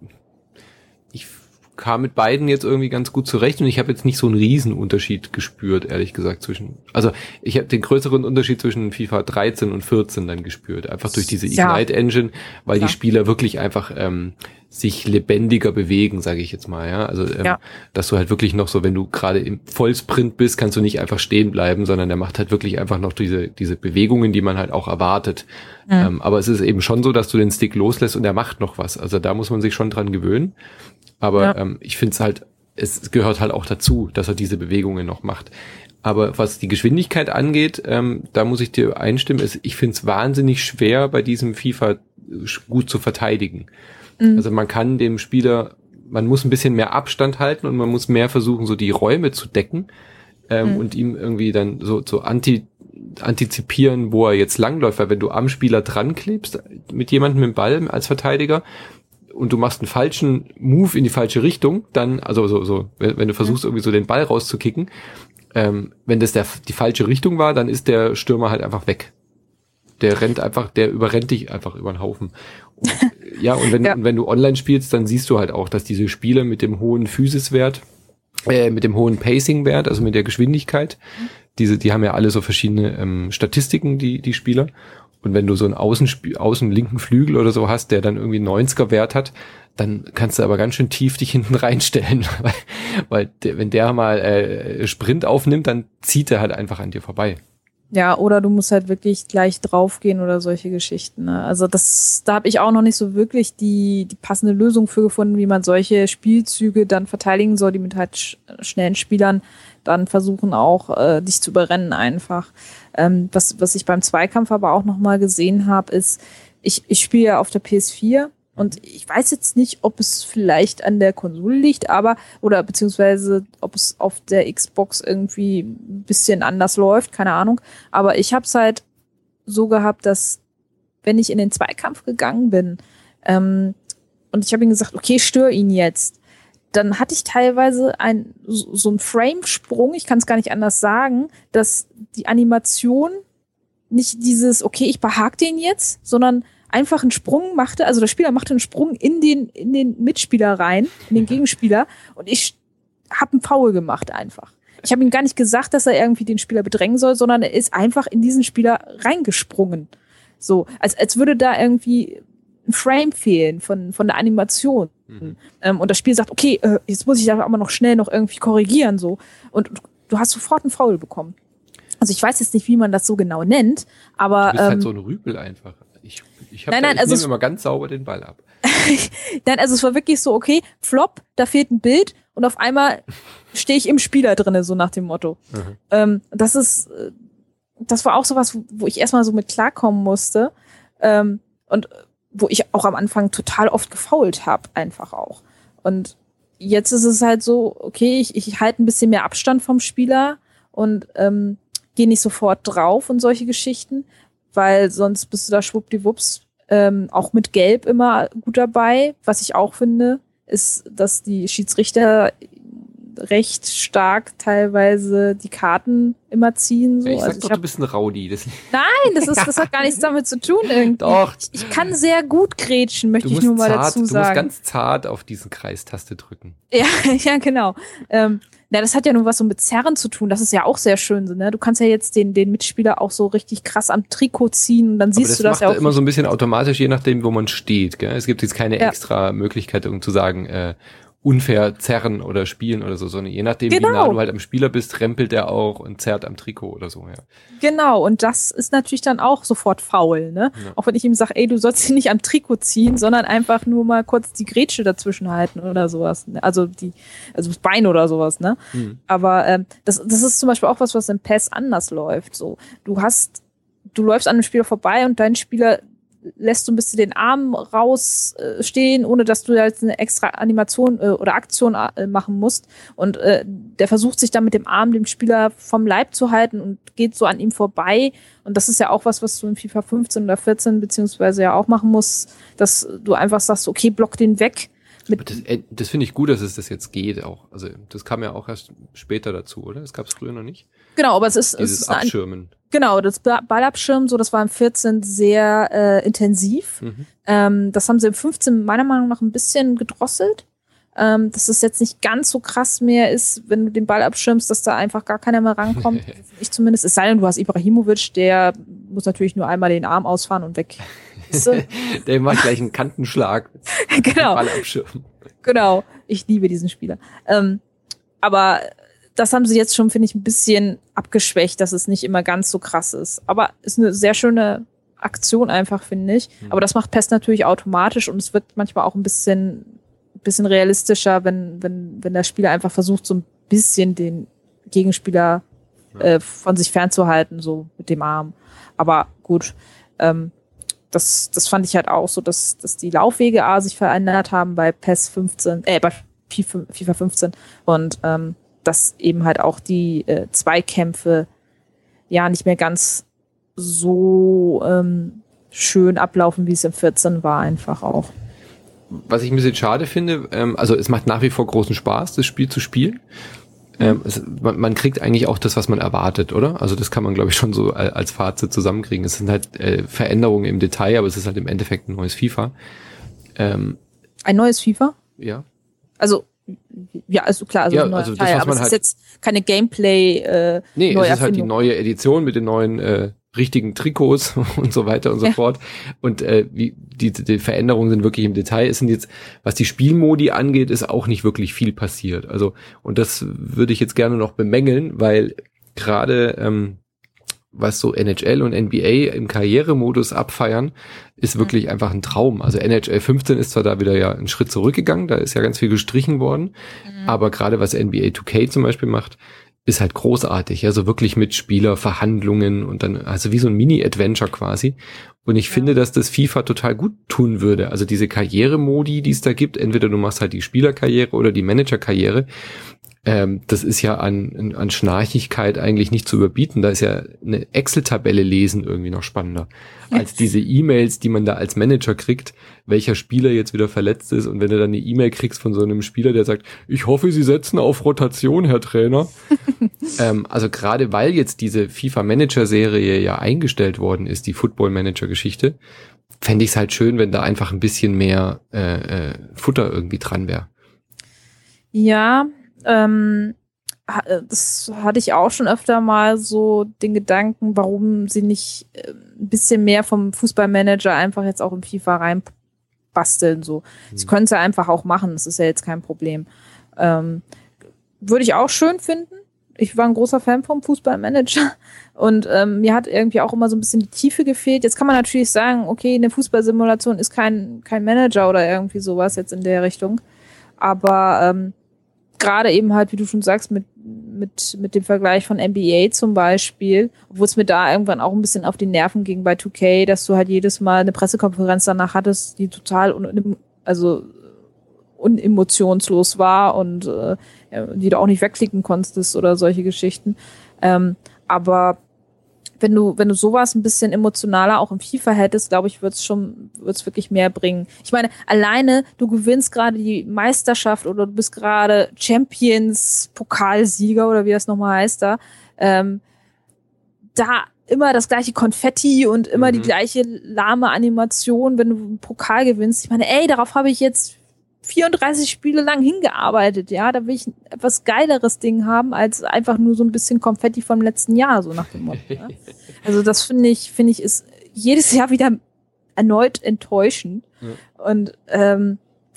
ich kam mit beiden jetzt irgendwie ganz gut zurecht und ich habe jetzt nicht so einen Riesenunterschied gespürt, ehrlich gesagt, zwischen, also ich habe den größeren Unterschied zwischen FIFA dreizehn und vierzehn dann gespürt, einfach durch diese Ja. Ignite Engine, weil Klar. die Spieler wirklich einfach ähm, sich lebendiger bewegen, sage ich jetzt mal, ja, also ähm, Ja. dass du halt wirklich noch so, wenn du gerade im Vollsprint bist, kannst du nicht einfach stehen bleiben, sondern der macht halt wirklich einfach noch diese diese Bewegungen, die man halt auch erwartet. Mhm. Ähm, aber es ist eben schon so, dass du den Stick loslässt und er macht noch was, also da muss man sich schon dran gewöhnen. Aber Ja. ähm, ich finde es halt, es gehört halt auch dazu, dass er diese Bewegungen noch macht. Aber was die Geschwindigkeit angeht, ähm, da muss ich dir einstimmen, es, ich finde es wahnsinnig schwer, bei diesem FIFA gut zu verteidigen. Mhm. Also man kann dem Spieler, man muss ein bisschen mehr Abstand halten und man muss mehr versuchen, so die Räume zu decken ähm, Mhm. und ihm irgendwie dann so, so anti, antizipieren, wo er jetzt langläuft. Weil wenn du am Spieler dran klebst, mit jemandem im Ball als Verteidiger, und du machst einen falschen Move in die falsche Richtung, dann, also so, so, wenn, wenn du versuchst, irgendwie so den Ball rauszukicken, ähm, wenn das der, die falsche Richtung war, dann ist der Stürmer halt einfach weg. Der rennt einfach, der überrennt dich einfach über den Haufen. Und, ja, und wenn, Ja. und wenn du online spielst, dann siehst du halt auch, dass diese Spieler mit dem hohen Physiswert, äh, mit dem hohen Pacing-Wert, also mit der Geschwindigkeit, diese, die haben ja alle so verschiedene ähm, Statistiken, die, die Spieler. Und wenn du so einen Außenspiel, außen linken Flügel oder so hast, der dann irgendwie einen neunziger Wert hat, dann kannst du aber ganz schön tief dich hinten reinstellen, weil, weil der, wenn der mal äh, Sprint aufnimmt, dann zieht er halt einfach an dir vorbei. Ja, oder du musst halt wirklich gleich draufgehen oder solche Geschichten. Ne? Also das, da habe ich auch noch nicht so wirklich die, die passende Lösung für gefunden, wie man solche Spielzüge dann verteidigen soll, die mit halt sch schnellen Spielern dann versuchen auch, äh, dich zu überrennen einfach. Ähm, was, was ich beim Zweikampf aber auch nochmal gesehen habe, ist, ich, ich spiele ja auf der P S vier und ich weiß jetzt nicht, ob es vielleicht an der Konsole liegt, aber, oder beziehungsweise ob es auf der Xbox irgendwie ein bisschen anders läuft, keine Ahnung. Aber ich habe es halt so gehabt, dass wenn ich in den Zweikampf gegangen bin ähm, und ich habe ihm gesagt, okay, stör ihn jetzt, dann hatte ich teilweise ein, so einen Frame-Sprung, ich kann es gar nicht anders sagen, dass die Animation nicht dieses, okay, ich behag den jetzt, sondern einfach einen Sprung machte, also der Spieler machte einen Sprung in den, in den Mitspieler rein, in den Gegenspieler und ich habe einen Foul gemacht einfach. Ich habe ihm gar nicht gesagt, dass er irgendwie den Spieler bedrängen soll, sondern er ist einfach in diesen Spieler reingesprungen. So, als, als würde da irgendwie ein Frame fehlen von, von der Animation. Mhm. Ähm, und das Spiel sagt, okay, äh, jetzt muss ich das aber noch schnell noch irgendwie korrigieren, so. Und du hast sofort einen Foul bekommen. Also ich weiß jetzt nicht, wie man das so genau nennt, aber. Du bist ähm, halt so ein Rüpel einfach. Ich, ich, hab nein, da, nein, ich also nehme immer ganz sauber den Ball ab. Nein, also es war wirklich so, okay, Flop, da fehlt ein Bild und auf einmal stehe ich im Spieler drinne, so nach dem Motto. Mhm. Ähm, das ist, das war auch sowas, wo ich erstmal so mit klarkommen musste ähm, und wo ich auch am Anfang total oft gefoult habe, einfach auch. Und jetzt ist es halt so, okay, ich, ich halte ein bisschen mehr Abstand vom Spieler und ähm, gehe nicht sofort drauf und solche Geschichten, weil sonst bist du da schwuppdiwupps ähm, auch mit Gelb immer gut dabei, was ich auch finde, ist, dass die Schiedsrichter recht stark teilweise die Karten immer ziehen. So. Ich sag also doch, ich hab, du bist ein Rowdy. Das nein, das ist, das hat gar nichts damit zu tun irgendwie. Doch. Ich, ich kann sehr gut grätschen, möchte du ich nur mal zart, dazu du sagen. Du musst ganz zart auf diesen Kreistaste drücken. Ja, ja, genau. Ähm, na, das hat ja nur was so mit Zerren zu tun. Das ist ja auch sehr schön. So, ne? Du kannst ja jetzt den, den Mitspieler auch so richtig krass am Trikot ziehen und dann siehst das du das ja auch. Das macht immer so ein bisschen automatisch, je nachdem, wo man steht. Gell? Es gibt jetzt keine ja. extra Möglichkeit, um zu sagen, äh, unfair zerren oder spielen oder so, sondern je nachdem, genau. wie nah du halt am Spieler bist, rempelt er auch und zerrt am Trikot oder so, ja. Genau, und das ist natürlich dann auch sofort faul, ne? Ja. Auch wenn ich ihm sage, ey, du sollst ihn nicht am Trikot ziehen, sondern einfach nur mal kurz die Grätsche dazwischen halten oder sowas. Ne? Also die, also das Bein oder sowas, ne? Mhm. Aber ähm, das, das ist zum Beispiel auch was, was im P E S anders läuft. So, du hast, du läufst an einem Spieler vorbei und dein Spieler lässt du ein bisschen den Arm rausstehen, äh, ohne dass du jetzt eine extra Animation äh, oder Aktion äh, machen musst. Und äh, der versucht sich dann mit dem Arm dem Spieler vom Leib zu halten und geht so an ihm vorbei. Und das ist ja auch was, was du in FIFA fünfzehn oder vierzehn beziehungsweise ja auch machen musst, dass du einfach sagst, okay, block den weg. Mit das das finde ich gut, dass es das jetzt geht auch. Also das kam ja auch erst später dazu, oder? Das gab es früher noch nicht. Genau, aber es ist dieses es ist Abschirmen. Ein, genau, das Ballabschirmen, so das war im vierzehn sehr äh, intensiv. Mhm. Ähm, das haben sie im fünfzehn meiner Meinung nach ein bisschen gedrosselt. Ähm, dass es jetzt nicht ganz so krass mehr ist, wenn du den Ball abschirmst, dass da einfach gar keiner mehr rankommt. Ich zumindest. Es sei denn, du hast Ibrahimovic, der muss natürlich nur einmal den Arm ausfahren und weg. Der macht gleich einen Kantenschlag. Genau. Ball abschirmen. Genau. Ich liebe diesen Spieler. Ähm, aber das haben sie jetzt schon, finde ich, ein bisschen abgeschwächt, dass es nicht immer ganz so krass ist. Aber ist eine sehr schöne Aktion einfach, finde ich. Mhm. Aber das macht P E S natürlich automatisch und es wird manchmal auch ein bisschen, bisschen realistischer, wenn, wenn, wenn der Spieler einfach versucht, so ein bisschen den Gegenspieler ja. äh, von sich fernzuhalten, so mit dem Arm. Aber gut, ähm, das, das fand ich halt auch so, dass, dass die Laufwege A sich verändert haben bei P E S fünfzehn, äh, bei FIFA fünfzehn und ähm, dass eben halt auch die äh, Zweikämpfe ja nicht mehr ganz so ähm, schön ablaufen, wie es im vierzehn war, einfach auch. Was ich ein bisschen schade finde, ähm, also es macht nach wie vor großen Spaß, das Spiel zu spielen. Ähm, es, man, man kriegt eigentlich auch das, was man erwartet, oder? Also das kann man, glaube ich, schon so als Fazit zusammenkriegen. Es sind halt äh, Veränderungen im Detail, aber es ist halt im Endeffekt ein neues FIFA. Ähm, ein neues FIFA? Ja. Also ja, also klar, also, ja, ein neuer also das, Teil, was aber man es halt, ist jetzt keine Gameplay äh, nee, es ist halt die neue Edition mit den neuen äh, richtigen Trikots und so weiter und so ja. fort. Und äh, wie die, die Veränderungen sind wirklich im Detail. Es sind jetzt, was die Spielmodi angeht, ist auch nicht wirklich viel passiert. Also, und das würde ich jetzt gerne noch bemängeln, weil gerade ähm, was so N H L und N B A im Karrieremodus abfeiern, ist wirklich mhm. einfach ein Traum. Also N H L fünfzehn ist zwar da wieder ja einen Schritt zurückgegangen, da ist ja ganz viel gestrichen worden, mhm. aber gerade was N B A zwei K zum Beispiel macht, ist halt großartig, also wirklich mit Spielerverhandlungen und dann, also wie so ein Mini-Adventure quasi. Und ich ja. finde, dass das FIFA total gut tun würde. Also diese Karrieremodi, die es da gibt, entweder du machst halt die Spielerkarriere oder die Managerkarriere, ähm, das ist ja an, an Schnarchigkeit eigentlich nicht zu überbieten. Da ist ja eine Excel-Tabelle lesen irgendwie noch spannender als diese E-Mails, die man da als Manager kriegt, welcher Spieler jetzt wieder verletzt ist. Und wenn du dann eine E-Mail kriegst von so einem Spieler, der sagt, ich hoffe, Sie setzen auf Rotation, Herr Trainer. ähm, also gerade weil jetzt diese FIFA-Manager-Serie ja eingestellt worden ist, die Football-Manager-Geschichte, fände ich es halt schön, wenn da einfach ein bisschen mehr äh, äh, Futter irgendwie dran wäre. Ja, ähm, das hatte ich auch schon öfter mal so den Gedanken, warum sie nicht ein bisschen mehr vom Fußballmanager einfach jetzt auch im FIFA reinbasteln. So. Mhm. Sie können es ja einfach auch machen, das ist ja jetzt kein Problem. Ähm, würde ich auch schön finden. Ich war ein großer Fan vom Fußballmanager und ähm, mir hat irgendwie auch immer so ein bisschen die Tiefe gefehlt. Jetzt kann man natürlich sagen, okay, eine Fußballsimulation ist kein, kein Manager oder irgendwie sowas jetzt in der Richtung. Aber ähm, gerade eben halt, wie du schon sagst, mit, mit, mit dem Vergleich von N B A zum Beispiel, obwohl es mir da irgendwann auch ein bisschen auf die Nerven ging bei zwei K, dass du halt jedes Mal eine Pressekonferenz danach hattest, die total un, also unemotionslos war und äh, die du auch nicht wegklicken konntest oder solche Geschichten. Ähm, aber wenn du, wenn du sowas ein bisschen emotionaler auch im FIFA hättest, glaube ich, wird's schon, wird's wirklich mehr bringen. Ich meine, alleine, du gewinnst gerade die Meisterschaft oder du bist gerade Champions, Pokalsieger oder wie das nochmal heißt da, ähm, da immer das gleiche Konfetti und immer mhm. die gleiche lahme Animation, wenn du einen Pokal gewinnst. Ich meine, ey, darauf habe ich jetzt vierunddreißig Spiele lang hingearbeitet, ja, da will ich ein etwas geileres Ding haben, als einfach nur so ein bisschen Konfetti vom letzten Jahr, so nach dem Motto. Ja? Also das finde ich, finde ich, ist jedes Jahr wieder erneut enttäuschend. Ja. Und ähm,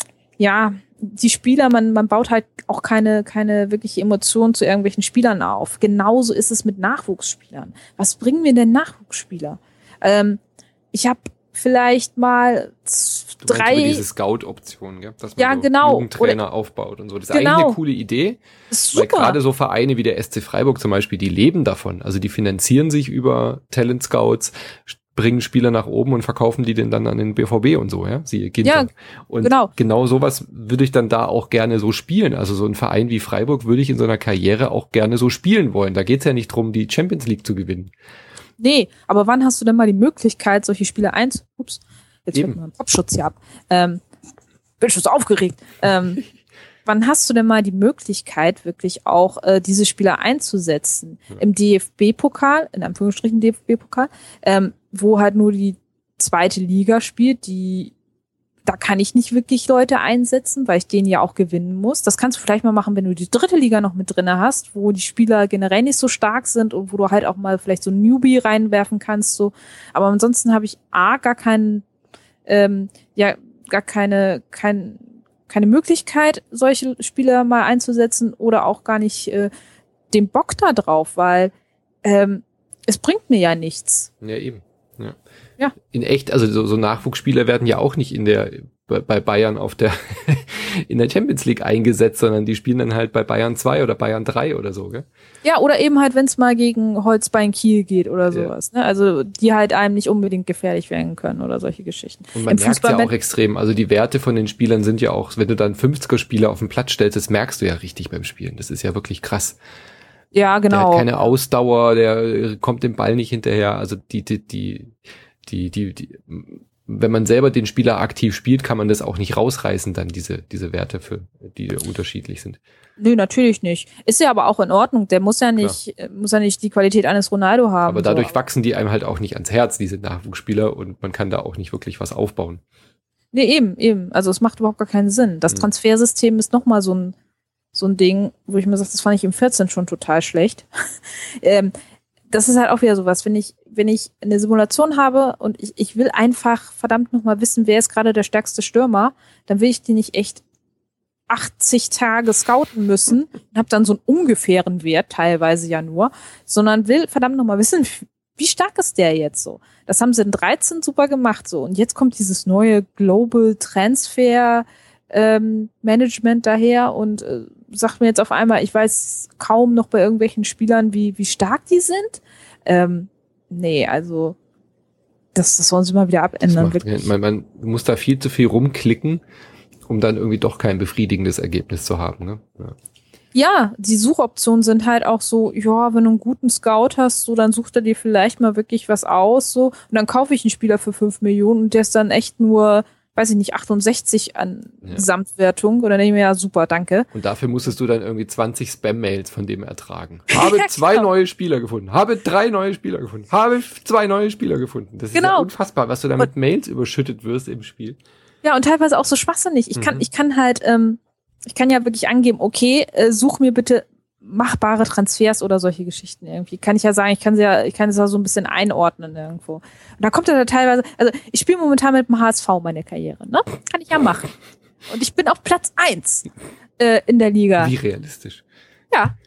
ja, die Spieler, man, man baut halt auch keine, keine wirkliche Emotion zu irgendwelchen Spielern auf. Genauso ist es mit Nachwuchsspielern. Was bringen mir denn Nachwuchsspieler? Ähm, ich habe vielleicht mal du drei... diese Scout-Option, gell? Dass man ja, so genau. Jugendtrainer Oder aufbaut und so. Das ist genau. eigentlich eine coole Idee, weil gerade so Vereine wie der S C Freiburg zum Beispiel, die leben davon. Also die finanzieren sich über Talent-Scouts, bringen Spieler nach oben und verkaufen die den dann an den B V B und so, ja? Sie gehen ja, dann. Und genau. genau sowas würde ich dann da auch gerne so spielen. Also so ein Verein wie Freiburg würde ich in so einer Karriere auch gerne so spielen wollen. Da geht's ja nicht drum, die Champions League zu gewinnen. Nee, aber wann hast du denn mal die Möglichkeit, solche Spiele einzu... Ups, jetzt fällt mir mein Popschutz hier ab. Ähm, bin schon so aufgeregt. Ähm, wann hast du denn mal die Möglichkeit, wirklich auch äh, diese Spieler einzusetzen? Ja. Im D F B-Pokal, in Anführungsstrichen D F B-Pokal, ähm, wo halt nur die zweite Liga spielt, die da kann ich nicht wirklich Leute einsetzen, weil ich den ja auch gewinnen muss. Das kannst du vielleicht mal machen, wenn du die dritte Liga noch mit drinne hast, wo die Spieler generell nicht so stark sind und wo du halt auch mal vielleicht so ein Newbie reinwerfen kannst. So. Aber ansonsten habe ich A, gar keinen, ähm, ja, gar keine, kein, keine Möglichkeit, solche Spieler mal einzusetzen oder auch gar nicht äh, den Bock da drauf, weil ähm, es bringt mir ja nichts. Ja, eben. Ja. Ja. In echt, also so, so Nachwuchsspieler werden ja auch nicht in der bei Bayern auf der in der Champions League eingesetzt, sondern die spielen dann halt bei Bayern zwei oder Bayern drei oder so, gell? Ja, oder eben halt, wenn es mal gegen Holzbein Kiel geht oder sowas, ja. Ne? Also die halt einem nicht unbedingt gefährlich werden können oder solche Geschichten. Und man Im merkt ja auch extrem, also die Werte von den Spielern sind ja auch, wenn du dann fünfziger-Spieler auf den Platz stellst, das merkst du ja richtig beim Spielen. Das ist ja wirklich krass. Ja, genau. Der hat keine Ausdauer, der kommt dem Ball nicht hinterher. Also die, die, die, die, die, die, wenn man selber den Spieler aktiv spielt, kann man das auch nicht rausreißen, dann diese, diese Werte, für die unterschiedlich sind. Nö, natürlich nicht. Ist ja aber auch in Ordnung. Der muss ja nicht, Klar. muss ja nicht die Qualität eines Ronaldo haben. Aber dadurch so. wachsen die einem halt auch nicht ans Herz, diese Nachwuchsspieler, und man kann da auch nicht wirklich was aufbauen. Nee, eben, eben. Also es macht überhaupt gar keinen Sinn. Das hm. Transfersystem ist nochmal so ein So ein Ding, wo ich mir sage, das fand ich im vierzehn schon total schlecht. ähm, das ist halt auch wieder sowas, wenn ich, wenn ich eine Simulation habe und ich, ich will einfach verdammt nochmal wissen, wer ist gerade der stärkste Stürmer, dann will ich die nicht echt achtzig Tage scouten müssen und habe dann so einen ungefähren Wert, teilweise ja nur, sondern will verdammt nochmal wissen, wie stark ist der jetzt so. Das haben sie in dreizehn super gemacht so. Und jetzt kommt dieses neue Global Transfer ähm, Management daher und äh, sagt mir jetzt auf einmal, ich weiß kaum noch bei irgendwelchen Spielern, wie wie stark die sind. Ähm, nee, also das, das wollen sie mal wieder abändern. Macht, man, man muss da viel zu viel rumklicken, um dann irgendwie doch kein befriedigendes Ergebnis zu haben. Ne? Ja. Ja, die Suchoptionen sind halt auch so, ja, wenn du einen guten Scout hast, so, dann sucht er dir vielleicht mal wirklich was aus, so, und dann kaufe ich einen Spieler für fünf Millionen und der ist dann echt nur, weiß ich nicht, achtundsechzig an ja. Gesamtwertung, oder denke ich mir, ja, super, danke. Und dafür musstest du dann irgendwie zwanzig Spam-Mails von dem ertragen. Habe ja, zwei genau. neue Spieler gefunden, habe drei neue Spieler gefunden, habe zwei neue Spieler gefunden. Das genau. ist ja unfassbar, was du da mit Mails überschüttet wirst im Spiel. Ja, und teilweise auch so schwachsinnig. Ich kann, mhm. ich kann halt, ähm, ich kann ja wirklich angeben, okay, äh, such mir bitte machbare Transfers oder solche Geschichten irgendwie. Kann ich ja sagen, ich kann sie ja, ich kann es ja so ein bisschen einordnen irgendwo. Und da kommt er da teilweise, also ich spiele momentan mit dem H S V meine Karriere, ne? Kann ich ja machen. Und ich bin auf Platz eins äh, in der Liga. Wie realistisch. Ja.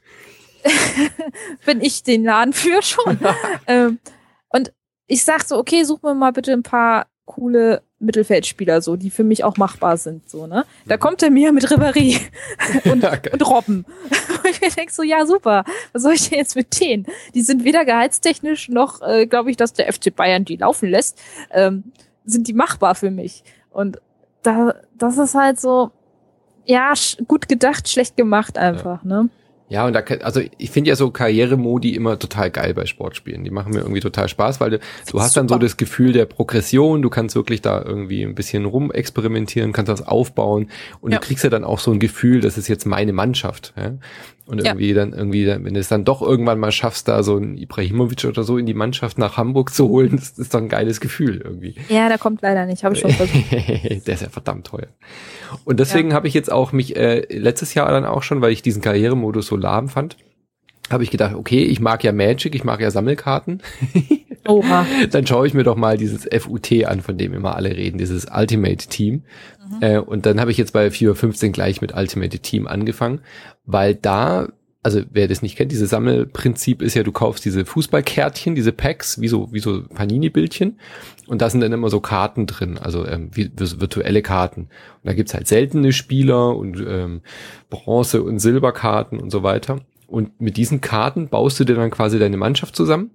Wenn ich den Laden führe, schon. ähm, und ich sag so, okay, such mir mal bitte ein paar coole Mittelfeldspieler, so, die für mich auch machbar sind, so, ne? Da mhm. kommt er mir mit Ribéry und, ja, und Robben. Und ich mir denke so, ja, super, was soll ich denn jetzt mit denen? Die sind weder gehaltstechnisch noch, äh, glaube ich, dass der F C Bayern die laufen lässt, ähm, sind die machbar für mich. Und da, das ist halt so, ja, sch- gut gedacht, schlecht gemacht einfach, ja. ne? Ja, und da, also ich finde ja so Karrieremodi immer total geil bei Sportspielen. Die machen mir irgendwie total Spaß, weil du, du hast dann so das Gefühl der Progression, du kannst wirklich da irgendwie ein bisschen rumexperimentieren, kannst das aufbauen und ja. du kriegst ja dann auch so ein Gefühl, das ist jetzt meine Mannschaft. Ja? Und irgendwie ja. dann irgendwie, wenn du es dann doch irgendwann mal schaffst, da so einen Ibrahimovic oder so in die Mannschaft nach Hamburg zu holen, das ist doch ein geiles Gefühl irgendwie. Ja, der kommt leider nicht, habe ich schon versucht. Der ist ja verdammt teuer. Und deswegen ja. habe ich jetzt auch mich äh, letztes Jahr dann auch schon, weil ich diesen Karrieremodus so lahm fand, habe ich gedacht, okay, ich mag ja Magic, ich mag ja Sammelkarten. Oha. Dann schaue ich mir doch mal dieses F U T an, von dem immer alle reden, dieses Ultimate Team. Mhm. Äh, und dann habe ich jetzt bei FIFA fünfzehn gleich mit Ultimate Team angefangen, weil da, also wer das nicht kennt, dieses Sammelprinzip ist ja, du kaufst diese Fußballkärtchen, diese Packs, wie so wie so Panini-Bildchen und da sind dann immer so Karten drin, also ähm, wie, virtuelle Karten. Und da gibt's halt seltene Spieler und ähm, Bronze- und Silberkarten und so weiter. Und mit diesen Karten baust du dir dann quasi deine Mannschaft zusammen.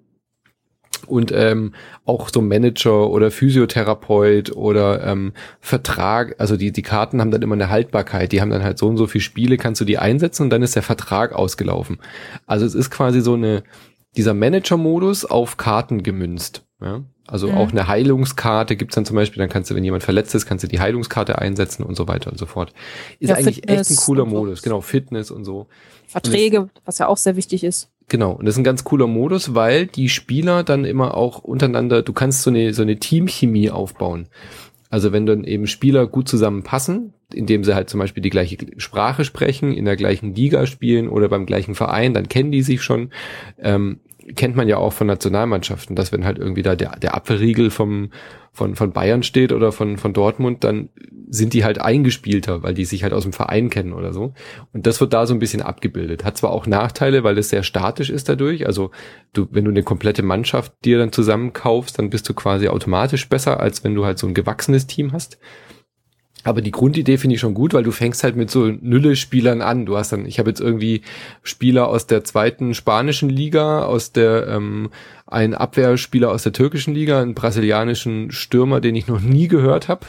Und ähm, auch so Manager oder Physiotherapeut oder ähm, Vertrag, also die die Karten haben dann immer eine Haltbarkeit, die haben dann halt so und so viele Spiele, kannst du die einsetzen und dann ist der Vertrag ausgelaufen. Also es ist quasi so eine dieser Manager-Modus auf Karten gemünzt. Ja? Also mhm. auch eine Heilungskarte gibt's dann zum Beispiel, dann kannst du, wenn jemand verletzt ist, kannst du die Heilungskarte einsetzen und so weiter und so fort. Ist ja, eigentlich Fitness echt ein cooler Modus, genau, Fitness und so. Verträge, und das, was ja auch sehr wichtig ist. Genau, und das ist ein ganz cooler Modus, weil die Spieler dann immer auch untereinander, du kannst so eine so eine Teamchemie aufbauen. Also wenn dann eben Spieler gut zusammenpassen, indem sie halt zum Beispiel die gleiche Sprache sprechen, in der gleichen Liga spielen oder beim gleichen Verein, dann kennen die sich schon. Ähm, kennt man ja auch von Nationalmannschaften, dass wenn halt irgendwie da der der Abwehrriegel vom von von Bayern steht oder von von Dortmund, dann sind die halt eingespielter, weil die sich halt aus dem Verein kennen oder so. Und das wird da so ein bisschen abgebildet. Hat zwar auch Nachteile, weil es sehr statisch ist dadurch. Also du, wenn du eine komplette Mannschaft dir dann zusammenkaufst, dann bist du quasi automatisch besser, als wenn du halt so ein gewachsenes Team hast. Aber die Grundidee finde ich schon gut, weil du fängst halt mit so Nülle-Spielern an. Du hast dann, ich habe jetzt irgendwie Spieler aus der zweiten spanischen Liga, aus der ähm, einen Abwehrspieler aus der türkischen Liga, einen brasilianischen Stürmer, den ich noch nie gehört habe,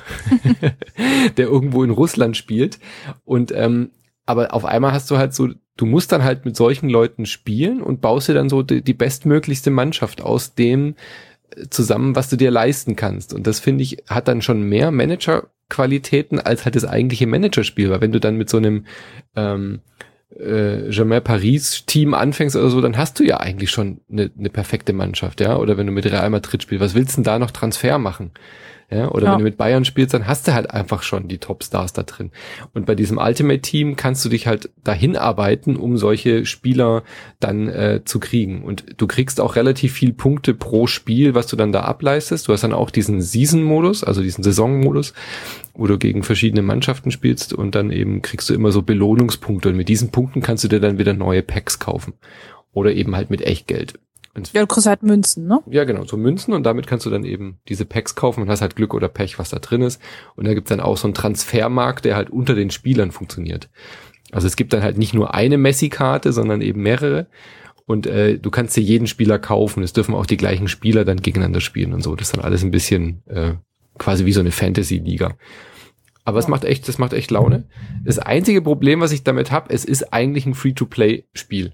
der irgendwo in Russland spielt. Und ähm, aber auf einmal hast du halt so, du musst dann halt mit solchen Leuten spielen und baust dir dann so die, die bestmöglichste Mannschaft aus dem zusammen, was du dir leisten kannst. Und das finde ich, hat dann schon mehr Manager-Qualitäten als halt das eigentliche Managerspiel. Weil wenn du dann mit so einem ähm, äh, Germain Paris-Team anfängst oder so, dann hast du ja eigentlich schon eine, eine perfekte Mannschaft, ja. Oder wenn du mit Real Madrid spielst, was willst du denn da noch Transfer machen? Ja, oder ja. wenn du mit Bayern spielst, dann hast du halt einfach schon die Topstars da drin. Und bei diesem Ultimate-Team kannst du dich halt dahin arbeiten, um solche Spieler dann äh, zu kriegen. Und du kriegst auch relativ viel Punkte pro Spiel, was du dann da ableistest. Du hast dann auch diesen Season-Modus, also diesen Saison-Modus, wo du gegen verschiedene Mannschaften spielst und dann eben kriegst du immer so Belohnungspunkte. Und mit diesen Punkten kannst du dir dann wieder neue Packs kaufen. Oder eben halt mit Echtgeld. Ja, du kriegst halt Münzen, ne? Ja, genau, so Münzen und damit kannst du dann eben diese Packs kaufen und hast halt Glück oder Pech, was da drin ist. Und da gibt's dann auch so einen Transfermarkt, der halt unter den Spielern funktioniert. Also es gibt dann halt nicht nur eine Messi-Karte, sondern eben mehrere. Und äh, du kannst dir jeden Spieler kaufen. Es dürfen auch die gleichen Spieler dann gegeneinander spielen und so. Das ist dann alles ein bisschen äh, quasi wie so eine Fantasy-Liga. Aber es macht echt, das macht echt Laune. Das einzige Problem, was ich damit habe, es ist eigentlich ein Free-to-Play-Spiel.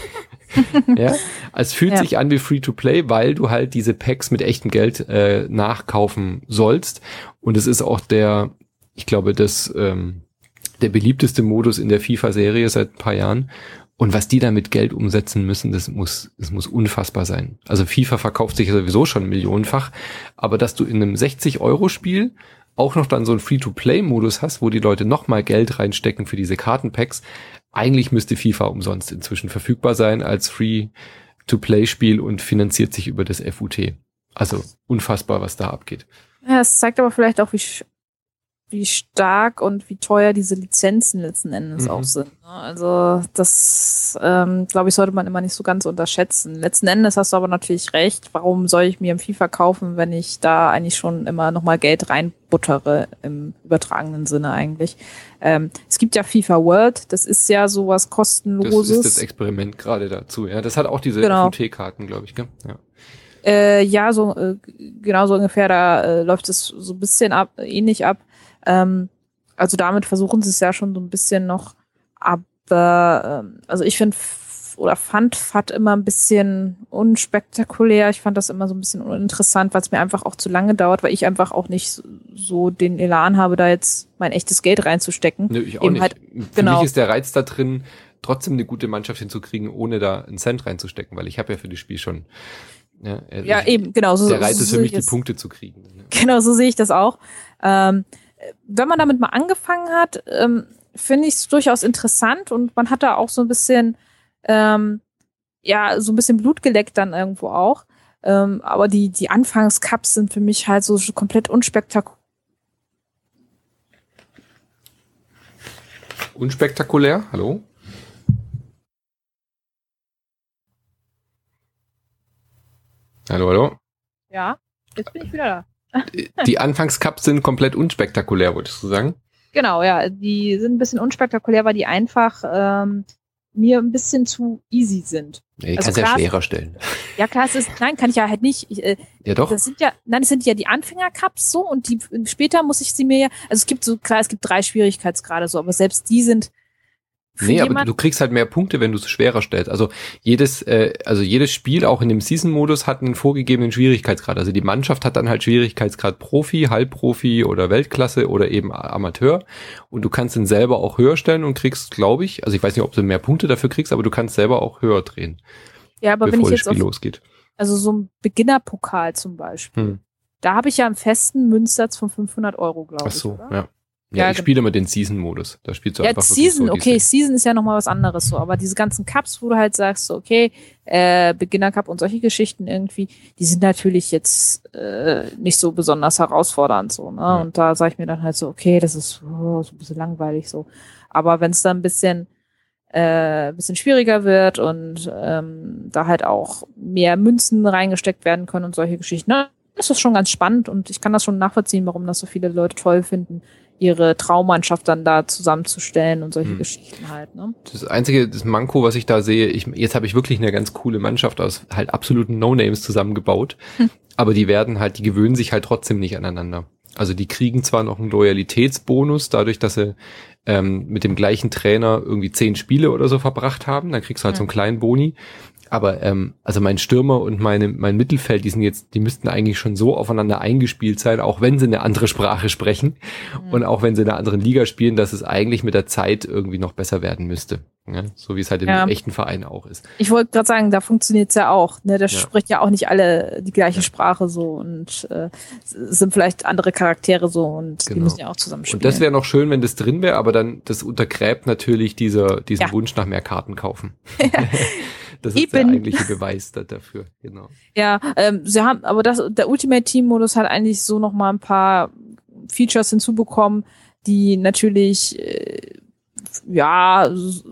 Ja, es fühlt ja. sich an wie Free-to-Play, weil du halt diese Packs mit echtem Geld äh, nachkaufen sollst. Und es ist auch der, ich glaube, das ähm, der beliebteste Modus in der FIFA-Serie seit ein paar Jahren. Und was die da mit Geld umsetzen müssen, das muss, das muss unfassbar sein. Also FIFA verkauft sich sowieso schon millionenfach, aber dass du in einem sechzig-Euro-Spiel auch noch dann so einen Free-to-Play-Modus hast, wo die Leute nochmal Geld reinstecken für diese Kartenpacks. Eigentlich müsste FIFA umsonst inzwischen verfügbar sein als Free-to-Play-Spiel und finanziert sich über das F U T. Also unfassbar, was da abgeht. Ja, es zeigt aber vielleicht auch, wie, wie stark und wie teuer diese Lizenzen letzten Endes mhm. auch sind. Also das, ähm, glaube ich, sollte man immer nicht so ganz unterschätzen. Letzten Endes hast du aber natürlich recht. Warum soll ich mir im FIFA kaufen, wenn ich da eigentlich schon immer nochmal Geld reinbuttere, im übertragenen Sinne eigentlich. Ähm, es gibt ja FIFA World, das ist ja sowas kostenloses. Das ist das Experiment gerade dazu, ja. Das hat auch diese genau. F U T-Karten, glaube ich, gell? Ja. Äh, ja, so äh, genau so ungefähr, da äh, läuft es so ein bisschen ab, ähnlich ab. Ähm, also damit versuchen sie es ja schon so ein bisschen noch ab da, ähm, also ich finde oder fand F A T immer ein bisschen unspektakulär. Ich fand das immer so ein bisschen uninteressant, weil es mir einfach auch zu lange dauert, weil ich einfach auch nicht so den Elan habe, da jetzt mein echtes Geld reinzustecken. Nö, ich auch Eben nicht. halt, Für genau. mich ist der Reiz da drin, trotzdem eine gute Mannschaft hinzukriegen, ohne da einen Cent reinzustecken, weil ich habe ja für das Spiel schon. Ja, also Ja, ich, eben, genau. So, der Reiz so ist für sehe mich, ich die es. Punkte zu kriegen. Ne? Genau, so sehe ich das auch. Ähm, wenn man damit mal angefangen hat, ähm, finde ich es durchaus interessant und man hat da auch so ein bisschen, ähm, ja, so ein bisschen Blut geleckt dann irgendwo auch. Ähm, aber die, die Anfangscups sind für mich halt so komplett unspektakulär. Unspektakulär, hallo? Hallo, hallo? Ja, jetzt bin ich wieder da. Die Anfangscups sind komplett unspektakulär, wolltest du sagen? Genau, ja, die sind ein bisschen unspektakulär, weil die einfach ähm, mir ein bisschen zu easy sind. Nee, die Also kannst ja klar, schwerer stellen. Ja, klar, es ist, nein, kann ich ja halt nicht. Ich, äh, Ja doch. Das sind ja, nein, es sind ja die Anfänger-Cups so und die später muss ich sie mir ja, also es gibt so, klar, es gibt drei Schwierigkeitsgrade so, aber selbst die sind für Nee, aber jemand, du kriegst halt mehr Punkte, wenn du es schwerer stellst. Also jedes, äh, also jedes Spiel, auch in dem Season-Modus, hat einen vorgegebenen Schwierigkeitsgrad. Also die Mannschaft hat dann halt Schwierigkeitsgrad Profi, Halbprofi oder Weltklasse oder eben Amateur. Und du kannst ihn selber auch höher stellen und kriegst, glaube ich, also ich weiß nicht, ob du mehr Punkte dafür kriegst, aber du kannst selber auch höher drehen, ja, aber wenn bevor ich das jetzt Spiel auf, losgeht. also so ein Beginnerpokal zum Beispiel, Hm. da habe ich ja einen festen Münzsatz von fünfhundert Euro, glaube Ach ich. so, oder? ja. Ja, Ja, ich spiele immer den Season-Modus. Da spielst du Ja, einfach wirklich Season, so okay, diese- Season ist ja nochmal was anderes so, aber diese ganzen Cups, wo du halt sagst, so, okay, äh, Beginner Cup und solche Geschichten irgendwie, die sind natürlich jetzt äh, nicht so besonders herausfordernd so, ne? Ja. Und da sage ich mir dann halt so, okay, das ist oh, so ein bisschen langweilig so. Aber wenn es dann ein bisschen äh, bisschen schwieriger wird und ähm, da halt auch mehr Münzen reingesteckt werden können und solche Geschichten, ne? Ist das schon ganz spannend und ich kann das schon nachvollziehen, warum das so viele Leute toll finden, ihre Traummannschaft dann da zusammenzustellen und solche Hm. Geschichten halt, ne? Das einzige, das Manko, was ich da sehe, ich, jetzt habe ich wirklich eine ganz coole Mannschaft aus halt absoluten No-Names zusammengebaut, Hm. aber die werden halt, die gewöhnen sich halt trotzdem nicht aneinander. Also die kriegen zwar noch einen Loyalitätsbonus, dadurch, dass sie ähm, mit dem gleichen Trainer irgendwie zehn Spiele oder so verbracht haben, dann kriegst du halt so einen kleinen Boni. Aber ähm, also mein Stürmer und meine mein Mittelfeld, die sind jetzt, die müssten eigentlich schon so aufeinander eingespielt sein, auch wenn sie eine andere Sprache sprechen Mhm. und auch wenn sie in einer anderen Liga spielen, dass es eigentlich mit der Zeit irgendwie noch besser werden müsste. Ja, so wie es halt im Ja. echten Verein auch ist. Ich wollte gerade sagen, da funktioniert's ja auch, ne? Da Ja. spricht ja auch nicht alle die gleiche Ja. Sprache so und äh, es sind vielleicht andere Charaktere so und die Genau. müssen ja auch zusammenspielen. Und das wäre noch schön, wenn das drin wäre, aber dann das untergräbt natürlich dieser diesen Ja. Wunsch nach mehr Karten kaufen. Das ist Eben. der eigentliche Beweis da- dafür, genau. Ja, ähm, sie haben, aber das, der Ultimate Team Modus hat eigentlich so noch mal ein paar Features hinzubekommen, die natürlich, äh, ja, s-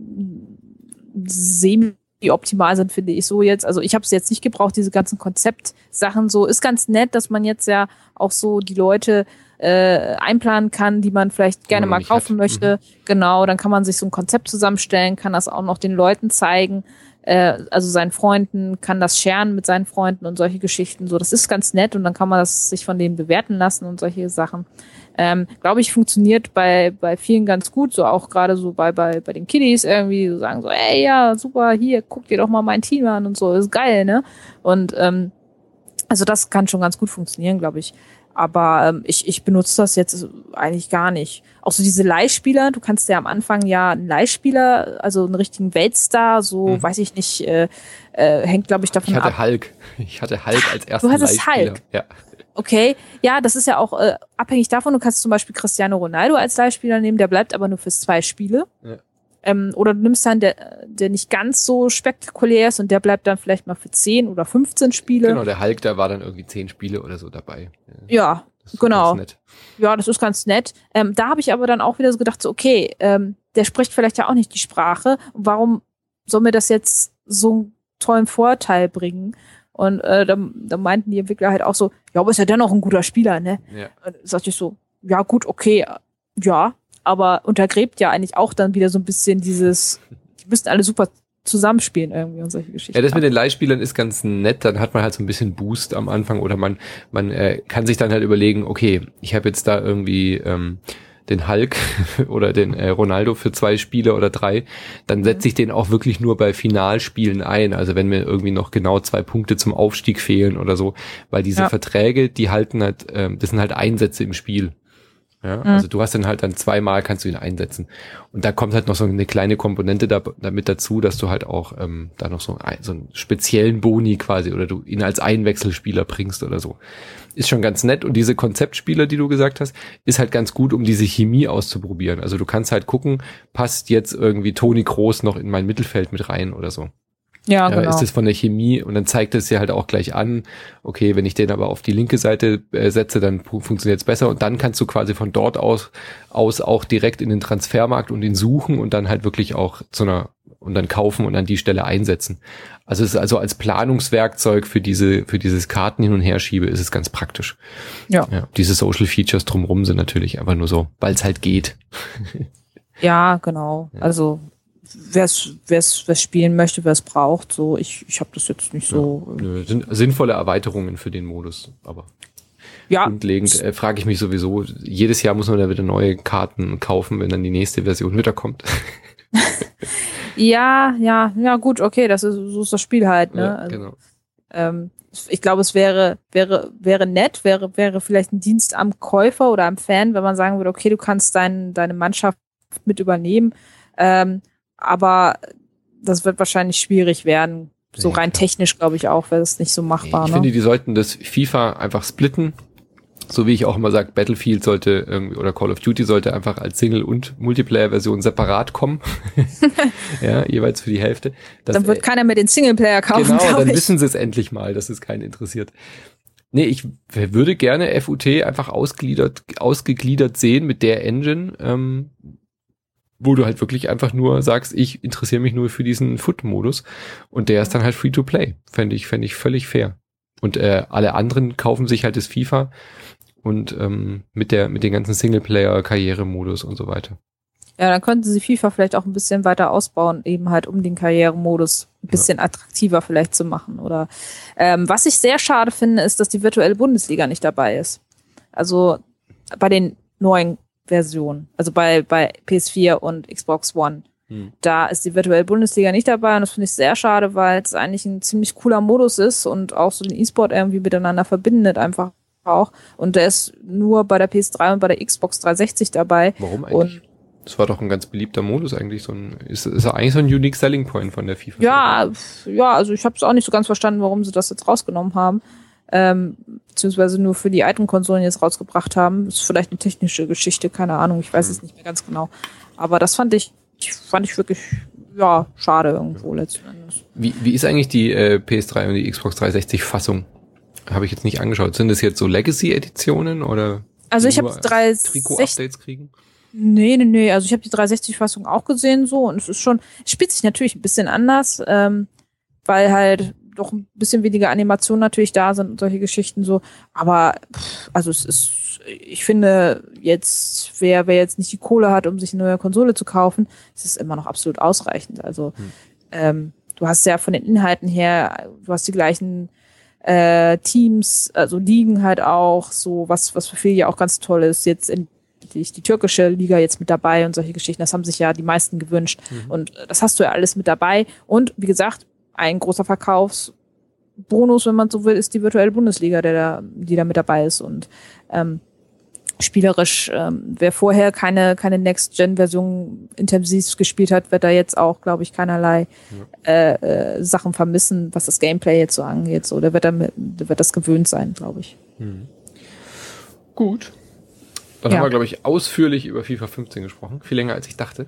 semi-optimal sind, finde ich so jetzt. Also ich habe es jetzt nicht gebraucht, diese ganzen Konzeptsachen so. Ist ganz nett, dass man jetzt ja auch so die Leute äh, einplanen kann, die man vielleicht gerne man noch mal nicht kaufen hat. möchte. Genau, dann kann man sich so ein Konzept zusammenstellen, kann das auch noch den Leuten zeigen, äh, also seinen Freunden, kann das sharen mit seinen Freunden und solche Geschichten. So, das ist ganz nett und dann kann man das sich von denen bewerten lassen und solche Sachen. Ähm, glaube ich, funktioniert bei bei vielen ganz gut, so auch gerade so bei bei bei den Kiddies irgendwie, so sagen so, ey, ja, super, hier, guck dir doch mal mein Team an und so, ist geil, ne? Und ähm, also das kann schon ganz gut funktionieren, glaube ich. Aber ähm, ich, ich benutze das jetzt eigentlich gar nicht. Auch so diese Leihspieler, du kannst ja am Anfang ja einen Leihspieler, also einen richtigen Weltstar, so, Mhm. weiß ich nicht, äh, äh, hängt, glaube ich, davon Ich hatte ab. Hulk. Ich hatte Hulk als ersten hattest Leihspieler. Hulk? Ja. Okay, ja, das ist ja auch äh, abhängig davon, du kannst zum Beispiel Cristiano Ronaldo als Leihspieler nehmen, der bleibt aber nur fürs zwei Spiele. Ja. Ähm, oder du nimmst dann, der, der nicht ganz so spektakulär ist und der bleibt dann vielleicht mal für zehn oder fünfzehn Spiele. Genau, der Hulk, da war dann irgendwie zehn Spiele oder so dabei. Ja, Das ist genau. ganz nett. Ja, das ist ganz nett. Ähm, da habe ich aber dann auch wieder so gedacht, so, okay, ähm, der spricht vielleicht ja auch nicht die Sprache. Warum soll mir das jetzt so einen tollen Vorteil bringen? Und äh, dann, dann meinten die Entwickler halt auch so, ja, aber ist ja dennoch ein guter Spieler, ne? Ja. Und da sagte ich so, ja gut, okay, ja, aber untergräbt ja eigentlich auch dann wieder so ein bisschen dieses, die müssten alle super zusammenspielen irgendwie und solche Geschichten. Ja, das mit den Leihspielern ist ganz nett, dann hat man halt so ein bisschen Boost am Anfang oder man man äh, kann sich dann halt überlegen, okay, ich habe jetzt da irgendwie ähm, den Hulk oder den äh, Ronaldo für zwei Spiele oder drei, dann setze ich den auch wirklich nur bei Finalspielen ein. Also wenn mir irgendwie noch genau zwei Punkte zum Aufstieg fehlen oder so, weil diese ja. Verträge, die halten halt, ähm, das sind halt Einsätze im Spiel. Ja, mhm. Also du hast dann halt dann zweimal kannst du ihn einsetzen. Und da kommt halt noch so eine kleine Komponente da, damit dazu, dass du halt auch ähm, da noch so, ein, so einen speziellen Boni quasi oder du ihn als Einwechselspieler bringst oder so. Ist schon ganz nett. Und diese Konzeptspiele, die du gesagt hast, ist halt ganz gut, um diese Chemie auszuprobieren. Also du kannst halt gucken, passt jetzt irgendwie Toni Kroos noch in mein Mittelfeld mit rein oder so. Ja, genau. Äh, ist es von der Chemie und dann zeigt es dir halt auch gleich an, okay, wenn ich den aber auf die linke Seite äh, setze, dann funktioniert es besser und dann kannst du quasi von dort aus aus auch direkt in den Transfermarkt und ihn suchen und dann halt wirklich auch zu einer und dann kaufen und an die Stelle einsetzen. Also es ist also als Planungswerkzeug für diese für dieses Karten hin und her schiebe ist es ganz praktisch. Ja. ja diese Social Features drumherum sind natürlich einfach nur so, weil es halt geht. Ja, genau. Ja. Also wer es spielen möchte, wer es braucht, so ich ich habe das jetzt nicht so. Ja, nö, sind sinnvolle Erweiterungen für den Modus, aber ja. Grundlegend äh, frage ich mich sowieso, jedes Jahr muss man da wieder neue Karten kaufen, wenn dann die nächste Version wieder kommt. ja, ja, ja gut, okay, das ist so ist das Spiel halt, ne? Ja, also, genau. Ähm, ich glaube, es wäre wäre wäre nett, wäre wäre vielleicht ein Dienst am Käufer oder am Fan, wenn man sagen würde, okay, du kannst dein, deine Mannschaft mit übernehmen. Ähm, Aber das wird wahrscheinlich schwierig werden. So rein technisch, glaube ich auch, wäre das nicht so machbar. Ich ne? finde, die sollten das FIFA einfach splitten. So wie ich auch immer sage, Battlefield sollte irgendwie oder Call of Duty sollte einfach als Single- und Multiplayer-Version separat kommen. ja, jeweils für die Hälfte. Das, dann wird äh, keiner mehr den Singleplayer kaufen. Genau, dann ich. wissen sie es endlich mal, dass es keinen interessiert. Nee, ich würde gerne F U T einfach ausgliedert, ausgegliedert sehen mit der Engine, ähm, wo du halt wirklich einfach nur sagst, ich interessiere mich nur für diesen Foot-Modus und der ist dann halt Free-to-Play. Fände ich, fände ich völlig fair. Und äh, alle anderen kaufen sich halt das FIFA und ähm, mit der mit den ganzen Singleplayer-Karrieremodus und so weiter. Ja, dann könnten sie FIFA vielleicht auch ein bisschen weiter ausbauen, eben halt um den Karrieremodus ein bisschen ja. attraktiver vielleicht zu machen. Oder ähm, was ich sehr schade finde, ist, dass die virtuelle Bundesliga nicht dabei ist. Also bei den neuen Version, also bei, bei P S vier und Xbox One. Hm. Da ist die virtuelle Bundesliga nicht dabei und das finde ich sehr schade, weil es eigentlich ein ziemlich cooler Modus ist und auch so den E-Sport irgendwie miteinander verbindet einfach auch. Und der ist nur bei der P S drei und bei der Xbox dreihundertsechzig dabei. Warum eigentlich? Und das war doch ein ganz beliebter Modus eigentlich. So ein, ist, ist eigentlich so ein Unique Selling Point von der FIFA. Ja, ja, also ich habe es auch nicht so ganz verstanden, warum sie das jetzt rausgenommen haben. Ähm, beziehungsweise nur für die alten Konsolen jetzt rausgebracht haben. Das ist vielleicht eine technische Geschichte, keine Ahnung, ich weiß mhm. es nicht mehr ganz genau. Aber das fand ich, fand ich wirklich, ja, schade irgendwo ja. letzten Endes. Wie, wie ist eigentlich die äh, P S drei und die Xbox dreihundertsechzig Fassung? Habe ich jetzt nicht angeschaut. Sind das jetzt so Legacy-Editionen oder? Also ich habe die dreihundertsechzig Trikot-Updates kriegen? Nee, nee, nee, also ich habe die dreihundertsechzig-Fassung auch gesehen so und es ist schon, es spielt sich natürlich ein bisschen anders, ähm, weil halt doch ein bisschen weniger Animationen natürlich da sind und solche Geschichten so. Aber pff, also es ist, ich finde jetzt, wer, wer jetzt nicht die Kohle hat, um sich eine neue Konsole zu kaufen, ist es immer noch absolut ausreichend. Also hm. ähm, du hast ja von den Inhalten her, du hast die gleichen äh, Teams, also Ligen halt auch, so was, was für viele ja auch ganz toll ist, jetzt in die, die türkische Liga jetzt mit dabei und solche Geschichten, das haben sich ja die meisten gewünscht. Mhm. Und das hast du ja alles mit dabei. Und wie gesagt, ein großer Verkaufsbonus, wenn man so will, ist die virtuelle Bundesliga, der da, die da mit dabei ist. Und ähm, spielerisch, ähm, wer vorher keine keine Next-Gen-Version intensiv gespielt hat, wird da jetzt auch, glaube ich, keinerlei ja. äh, äh, Sachen vermissen, was das Gameplay jetzt so angeht. So, der wird damit, der wird das gewöhnt sein, glaube ich. Mhm. Gut. Dann ja. haben wir, glaube ich, ausführlich über FIFA fünfzehn gesprochen. Viel länger, als ich dachte.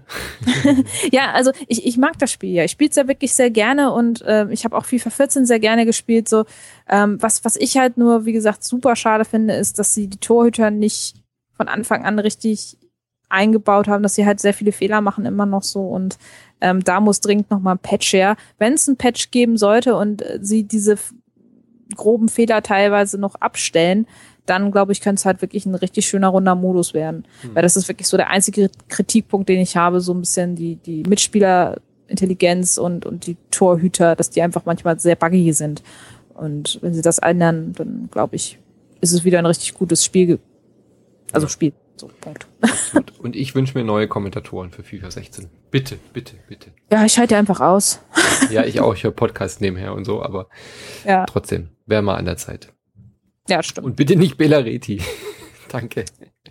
Ja, also ich, ich mag das Spiel ja. Ich spiele es ja wirklich sehr gerne und äh, ich habe auch FIFA vierzehn sehr gerne gespielt. So, ähm, was, was ich halt nur, wie gesagt, super schade finde, ist, dass sie die Torhüter nicht von Anfang an richtig eingebaut haben, dass sie halt sehr viele Fehler machen immer noch so und ähm, da muss dringend nochmal ein Patch her. Wenn es ein Patch geben sollte und äh, sie diese f- groben Fehler teilweise noch abstellen, dann, glaube ich, könnte es halt wirklich ein richtig schöner, runder Modus werden. Hm. Weil das ist wirklich so der einzige Kritikpunkt, den ich habe, so ein bisschen die, die Mitspielerintelligenz und, und die Torhüter, dass die einfach manchmal sehr buggy sind. Und wenn sie das ändern, dann, glaube ich, ist es wieder ein richtig gutes Spiel. Also Spiel. So, Punkt. Und ich wünsche mir neue Kommentatoren für FIFA sechzehn. Bitte, bitte, bitte. Ja, ich schalte einfach aus. Ja, ich auch. Ich höre Podcasts nebenher und so, aber ja. Trotzdem, wäre mal an der Zeit. Ja, stimmt. Und bitte nicht Belareti. Danke.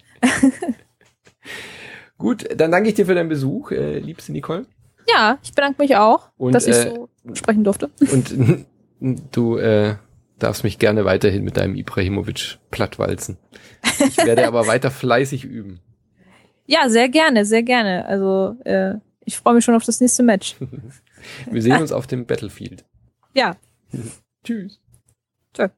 Gut, dann danke ich dir für deinen Besuch, äh, liebste Nicole. Ja, ich bedanke mich auch, und, dass ich äh, so sprechen durfte. Und du äh, darfst mich gerne weiterhin mit deinem Ibrahimovic plattwalzen. Ich werde aber weiter fleißig üben. Ja, sehr gerne, sehr gerne. Also äh, ich freue mich schon auf das nächste Match. Wir sehen uns auf dem Battlefield. Ja. Tschüss. Tschö.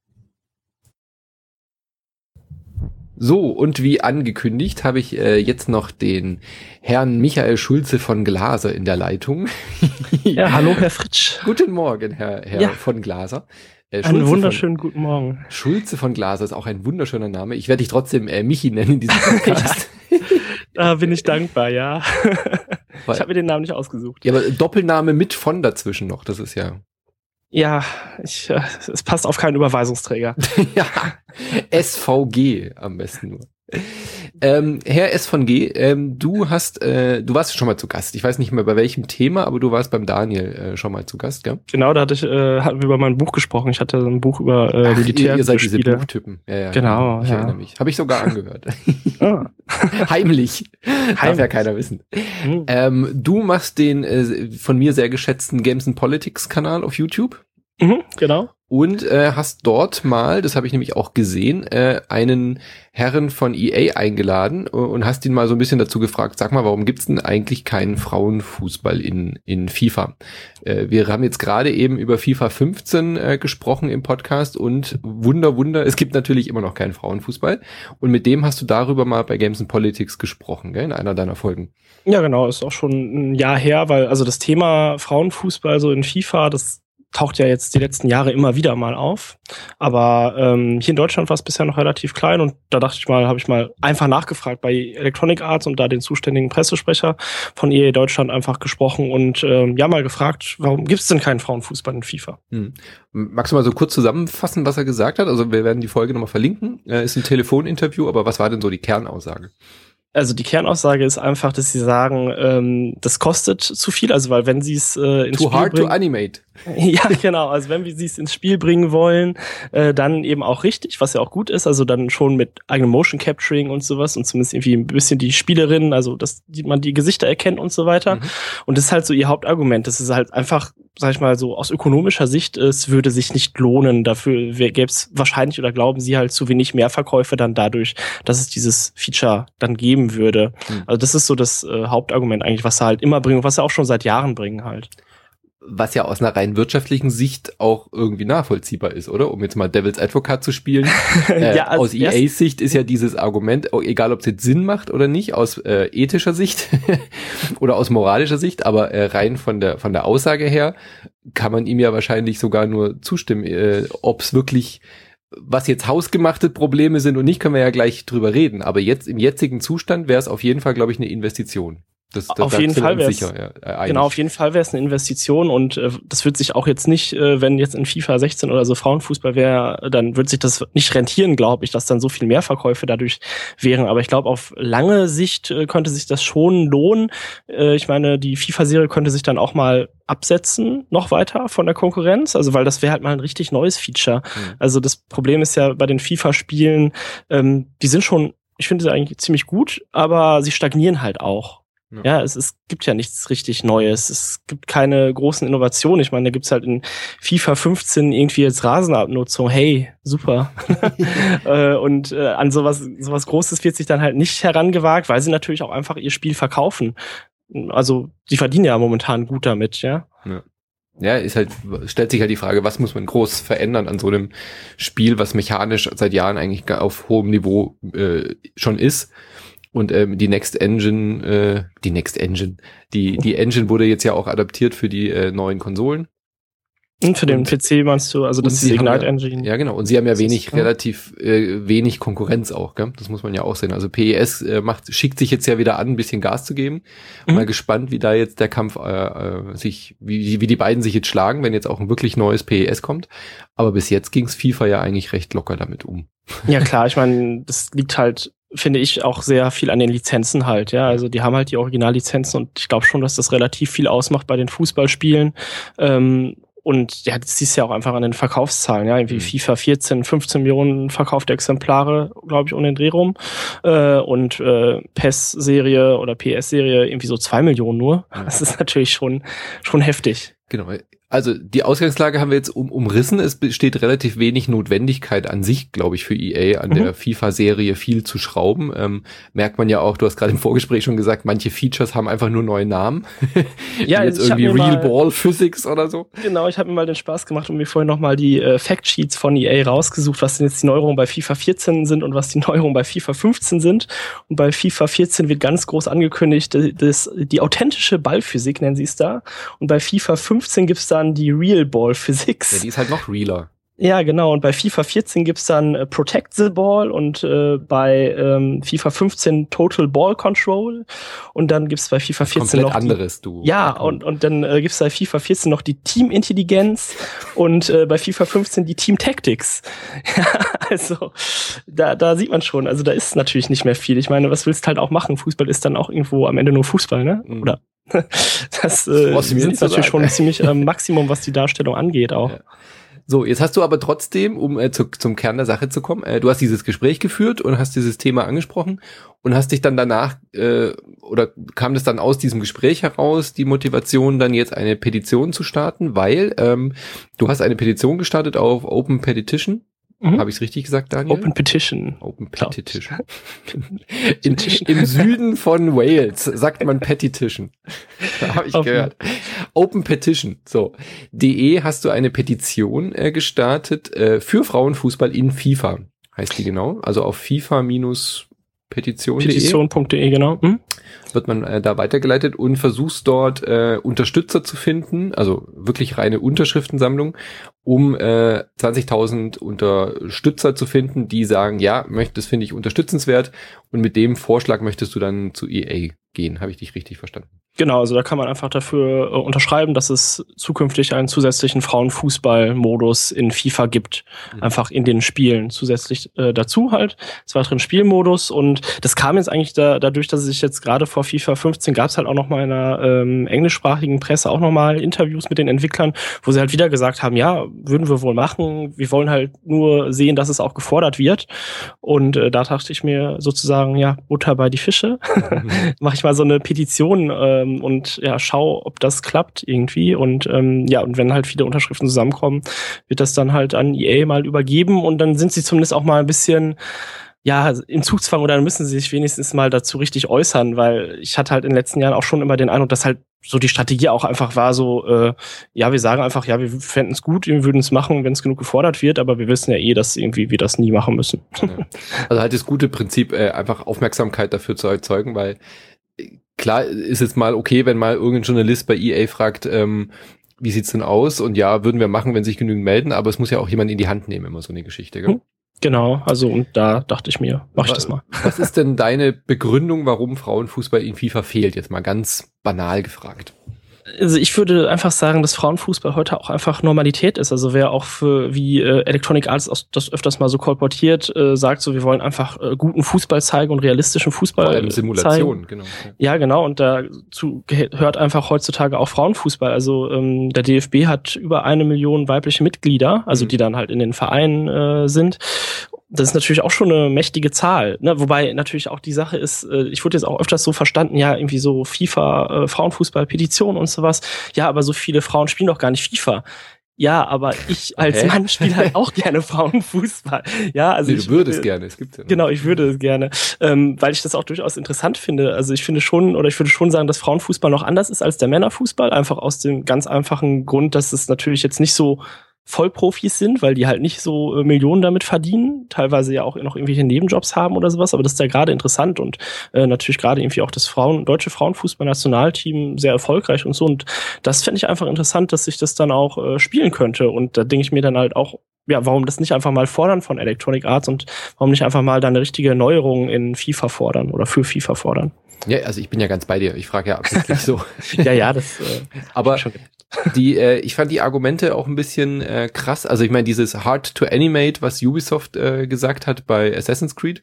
So, und wie angekündigt habe ich äh, jetzt noch den Herrn Michael Schulze von Glaser in der Leitung. Ja, hallo Herr Fritsch. Guten Morgen, Herr, Herr ja. von Glaser. Äh, Einen wunderschönen von, guten Morgen. Schulze von Glaser ist auch ein wunderschöner Name. Ich werde dich trotzdem äh, Michi nennen in diesem Podcast. Da bin ich dankbar, ja. Weil, ich habe mir den Namen nicht ausgesucht. Ja, aber Doppelname mit von dazwischen noch, das ist ja... Ja, ich, äh, es passt auf keinen Überweisungsträger. Ja, S V G am besten nur. Ähm, Herr S V G, ähm, du hast, äh, du warst schon mal zu Gast. Ich weiß nicht mehr bei welchem Thema, aber du warst beim Daniel äh, schon mal zu Gast, gell? Genau, da hatte ich, äh, hatten wir über mein Buch gesprochen. Ich hatte ein Buch über äh, Militär. Ihr, ihr seid diese Buchtypen. Ja, ja, genau, ich ja. erinnere mich. Habe ich sogar angehört. Ah. Heimlich. Heimlich. Darf ja keiner wissen. Mhm. Ähm, du machst den äh, von mir sehr geschätzten Games and Politics Kanal auf YouTube. Mhm, genau. Und äh, hast dort mal, das habe ich nämlich auch gesehen, äh, einen Herren von E A eingeladen und hast ihn mal so ein bisschen dazu gefragt, sag mal, warum gibt's denn eigentlich keinen Frauenfußball in in FIFA? Äh, wir haben jetzt gerade eben über FIFA fünfzehn äh, gesprochen im Podcast und Wunder, Wunder, es gibt natürlich immer noch keinen Frauenfußball. Und mit dem hast du darüber mal bei Games and Politics gesprochen, gell, in einer deiner Folgen. Ja, genau, ist auch schon ein Jahr her, weil also das Thema Frauenfußball so in FIFA, das taucht ja jetzt die letzten Jahre immer wieder mal auf. Aber ähm, hier in Deutschland war es bisher noch relativ klein und da dachte ich mal, habe ich mal einfach nachgefragt bei Electronic Arts und da den zuständigen Pressesprecher von E A Deutschland einfach gesprochen und ähm, ja mal gefragt, warum gibt es denn keinen Frauenfußball in FIFA? Hm. Magst du mal so kurz zusammenfassen, was er gesagt hat? Also wir werden die Folge nochmal verlinken. Äh, ist ein Telefoninterview, aber was war denn so die Kernaussage? Also die Kernaussage ist einfach, dass sie sagen, ähm, das kostet zu viel, also weil wenn sie es äh, ins Too Spiel hard bringen, to animate. Ja, genau, also wenn wir sie es ins Spiel bringen wollen, äh, dann eben auch richtig, was ja auch gut ist, also dann schon mit eigenem Motion Capturing und sowas und zumindest irgendwie ein bisschen die Spielerinnen, also dass die, man die Gesichter erkennt und so weiter. Mhm. Und das ist halt so ihr Hauptargument, das ist halt einfach, sag ich mal so, aus ökonomischer Sicht, es würde sich nicht lohnen, dafür gäbe es wahrscheinlich oder glauben sie halt zu wenig Mehrverkäufe dann dadurch, dass es dieses Feature dann geben würde. Mhm. Also das ist so das äh, Hauptargument eigentlich, was sie halt immer bringen, was sie auch schon seit Jahren bringen halt. Was ja aus einer rein wirtschaftlichen Sicht auch irgendwie nachvollziehbar ist, oder? Um jetzt mal Devil's Advocate zu spielen. Äh, ja, aus E As Sicht ist ja dieses Argument, egal ob es jetzt Sinn macht oder nicht, aus äh, ethischer Sicht oder aus moralischer Sicht, aber äh, rein von der von der Aussage her kann man ihm ja wahrscheinlich sogar nur zustimmen. Äh, ob es wirklich, was jetzt hausgemachte Probleme sind und nicht, können wir ja gleich drüber reden. Aber jetzt im jetzigen Zustand wäre es auf jeden Fall, glaube ich, eine Investition. Das, das auf jeden Fall wäre es, ja, äh, genau, auf jeden Fall wäre es eine Investition und äh, das wird sich auch jetzt nicht, äh, wenn jetzt in FIFA sechzehn oder so Frauenfußball wäre, dann wird sich das nicht rentieren, glaube ich, dass dann so viel mehr Verkäufe dadurch wären. Aber ich glaube, auf lange Sicht äh, könnte sich das schon lohnen. Äh, ich meine, die FIFA-Serie könnte sich dann auch mal absetzen, noch weiter von der Konkurrenz, also weil das wäre halt mal ein richtig neues Feature. Mhm. Also das Problem ist ja bei den FIFA-Spielen, ähm, die sind schon, ich finde sie eigentlich ziemlich gut, aber sie stagnieren halt auch. Ja, ja es, es gibt ja nichts richtig Neues. Es gibt keine großen Innovationen. Ich meine, da gibt's halt in FIFA fünfzehn irgendwie jetzt Rasenabnutzung. Hey, super. äh, und äh, an sowas, sowas Großes wird sich dann halt nicht herangewagt, weil sie natürlich auch einfach ihr Spiel verkaufen. Also, die verdienen ja momentan gut damit, ja. Ja. Ja, ist halt, stellt sich halt die Frage, was muss man groß verändern an so einem Spiel, was mechanisch seit Jahren eigentlich auf hohem Niveau äh, schon ist. Und ähm, die Next Engine, äh, die Next Engine, die die Engine wurde jetzt ja auch adaptiert für die äh, neuen Konsolen. Und für den P C meinst du, also das ist die Ignite Engine. Ja, genau. Und sie haben ja wenig, relativ äh, wenig Konkurrenz auch, gell? Das muss man ja auch sehen. Also P E S äh, macht, schickt sich jetzt ja wieder an, ein bisschen Gas zu geben. Mhm. Mal gespannt, wie da jetzt der Kampf äh, äh, sich, wie wie die beiden sich jetzt schlagen, wenn jetzt auch ein wirklich neues P E S kommt. Aber bis jetzt ging's FIFA ja eigentlich recht locker damit um. Ja klar, ich meine, das liegt halt finde ich, auch sehr viel an den Lizenzen halt, ja. Also die haben halt die Originallizenzen und ich glaube schon, dass das relativ viel ausmacht bei den Fußballspielen. Ähm, und ja, das siehst du ja auch einfach an den Verkaufszahlen, ja. Irgendwie mhm. FIFA vierzehn, fünfzehn Millionen verkaufte Exemplare, glaube ich, um den Dreh rum. Äh, und äh, P E S-Serie oder P S-Serie irgendwie so zwei Millionen nur. Mhm. Das ist natürlich schon, schon heftig. Genau. Also die Ausgangslage haben wir jetzt um, umrissen. Es besteht relativ wenig Notwendigkeit an sich, glaube ich, für E A an mhm. der FIFA-Serie viel zu schrauben. Ähm, merkt man ja auch, du hast gerade im Vorgespräch schon gesagt, manche Features haben einfach nur neue Namen. Ja, jetzt irgendwie Real Ball Physics oder so. Genau, ich habe mir mal den Spaß gemacht und mir vorhin nochmal die äh, Factsheets von E A rausgesucht, was denn jetzt die Neuerungen bei FIFA vierzehn sind und was die Neuerungen bei FIFA fünfzehn sind. Und bei FIFA vierzehn wird ganz groß angekündigt, das, die authentische Ballphysik nennen sie es da. Und bei FIFA fünfzehn gibt's da die Real Ball Physics. Ja, die ist halt noch realer. Ja, genau. Und bei FIFA vierzehn gibt's dann äh, Protect the Ball und äh, bei ähm, FIFA fünfzehn Total Ball Control und dann gibt's bei FIFA vierzehn noch anderes, du. Ja, und und dann äh, gibt's bei FIFA vierzehn noch die Team Intelligenz und äh, bei FIFA fünfzehn die Team Tactics. Ja, also da da sieht man schon, also da ist natürlich nicht mehr viel. Ich meine, was willst du halt auch machen? Fußball ist dann auch irgendwo am Ende nur Fußball, ne? Mhm. Oder das äh, sind natürlich schon ziemlich äh, Maximum, was die Darstellung angeht auch. Ja. So, jetzt hast du aber trotzdem, um äh, zu, zum Kern der Sache zu kommen, äh, du hast dieses Gespräch geführt und hast dieses Thema angesprochen und hast dich dann danach, äh, oder kam das dann aus diesem Gespräch heraus, die Motivation, dann jetzt eine Petition zu starten, weil ähm, du hast eine Petition gestartet auf Open Petition. Mhm. Habe ich es richtig gesagt, Daniel? Open Petition. Open Petition. In, Im Süden von Wales sagt man Petition. Habe ich Open. gehört. Open Petition. So. .de hast du eine Petition äh, gestartet äh, für Frauenfußball in FIFA. Heißt die genau? Also auf FIFA minus Petition punkt de. Petition punkt de, genau. Hm? Wird man äh, da weitergeleitet und versuchst dort äh, Unterstützer zu finden, also wirklich reine Unterschriftensammlung, um äh, zwanzigtausend Unterstützer zu finden, die sagen, ja, möchte, das finde ich unterstützenswert und mit dem Vorschlag möchtest du dann zu E A gehen. Habe ich dich richtig verstanden? Genau, also da kann man einfach dafür äh, unterschreiben, dass es zukünftig einen zusätzlichen Frauenfußball-Modus in FIFA gibt. Mhm. Einfach in den Spielen zusätzlich äh, dazu halt. Es war drin Spielmodus und das kam jetzt eigentlich da, dadurch, dass ich jetzt gerade vor FIFA fünfzehn gab es halt auch noch mal in der ähm, englischsprachigen Presse auch noch mal Interviews mit den Entwicklern, wo sie halt wieder gesagt haben, ja, würden wir wohl machen. Wir wollen halt nur sehen, dass es auch gefordert wird. Und äh, da dachte ich mir sozusagen, ja, Butter bei die Fische. Mhm. Mach ich mal so eine Petition ähm, und ja, schau, ob das klappt irgendwie. Und ähm, ja, und wenn halt viele Unterschriften zusammenkommen, wird das dann halt an E A mal übergeben und dann sind sie zumindest auch mal ein bisschen ja, im Zugzwang oder dann müssen sie sich wenigstens mal dazu richtig äußern, weil ich hatte halt in den letzten Jahren auch schon immer den Eindruck, dass halt so die Strategie auch einfach war so, äh, ja, wir sagen einfach, ja, wir fänden es gut, wir würden es machen, wenn es genug gefordert wird, aber wir wissen ja eh, dass irgendwie wir das nie machen müssen. Ja. Also halt das gute Prinzip, äh, einfach Aufmerksamkeit dafür zu erzeugen, weil klar ist jetzt mal okay, wenn mal irgendein Journalist bei E A fragt, ähm, wie sieht's denn aus? Und ja, würden wir machen, wenn sich genügend melden, aber es muss ja auch jemand in die Hand nehmen, immer so eine Geschichte, gell? Genau, also und da dachte ich mir, mach ich das mal. Was ist denn deine Begründung, warum Frauenfußball in FIFA fehlt? Jetzt mal ganz banal gefragt. Also ich würde einfach sagen, dass Frauenfußball heute auch einfach Normalität ist. Also wer auch für wie äh, Electronic Arts das öfters mal so kolportiert, äh, sagt so, wir wollen einfach äh, guten Fußball zeigen und realistischen Fußball Vor allem Simulation, zeigen. Genau. Ja, genau. Und dazu gehört einfach heutzutage auch Frauenfußball. Also ähm, der D F B hat über eine Million weibliche Mitglieder, also mhm. die dann halt in den Vereinen äh, sind. Das ist natürlich auch schon eine mächtige Zahl, ne? Wobei natürlich auch die Sache ist, äh, ich wurde jetzt auch öfters so verstanden, ja, irgendwie so FIFA, äh, Frauenfußball, Petition und sowas. Ja, aber so viele Frauen spielen doch gar nicht FIFA. Ja, aber ich als okay. Mann spiele halt auch gerne Frauenfußball. Ja, also nee, du ich würdest würde, gerne, es gibt's ja noch. Genau, ich würde es gerne, ähm, weil ich das auch durchaus interessant finde. Also ich finde schon, oder ich würde schon sagen, dass Frauenfußball noch anders ist als der Männerfußball, einfach aus dem ganz einfachen Grund, dass es natürlich jetzt nicht so Vollprofis sind, weil die halt nicht so äh, Millionen damit verdienen, teilweise ja auch noch irgendwelche Nebenjobs haben oder sowas, aber das ist ja gerade interessant und äh, natürlich gerade irgendwie auch das Frauen, deutsche Frauenfußball-Nationalteam sehr erfolgreich und so und das fände ich einfach interessant, dass sich das dann auch äh, spielen könnte und da denke ich mir dann halt auch, ja, warum das nicht einfach mal fordern von Electronic Arts und warum nicht einfach mal da eine richtige Neuerung in FIFA fordern oder für FIFA fordern. Ja, also ich bin ja ganz bei dir, ich frage ja absichtlich so. ja, ja, das äh, aber schon die, äh, ich fand die Argumente auch ein bisschen äh, krass. Also ich meine, dieses Hard to Animate, was Ubisoft äh, gesagt hat bei Assassin's Creed,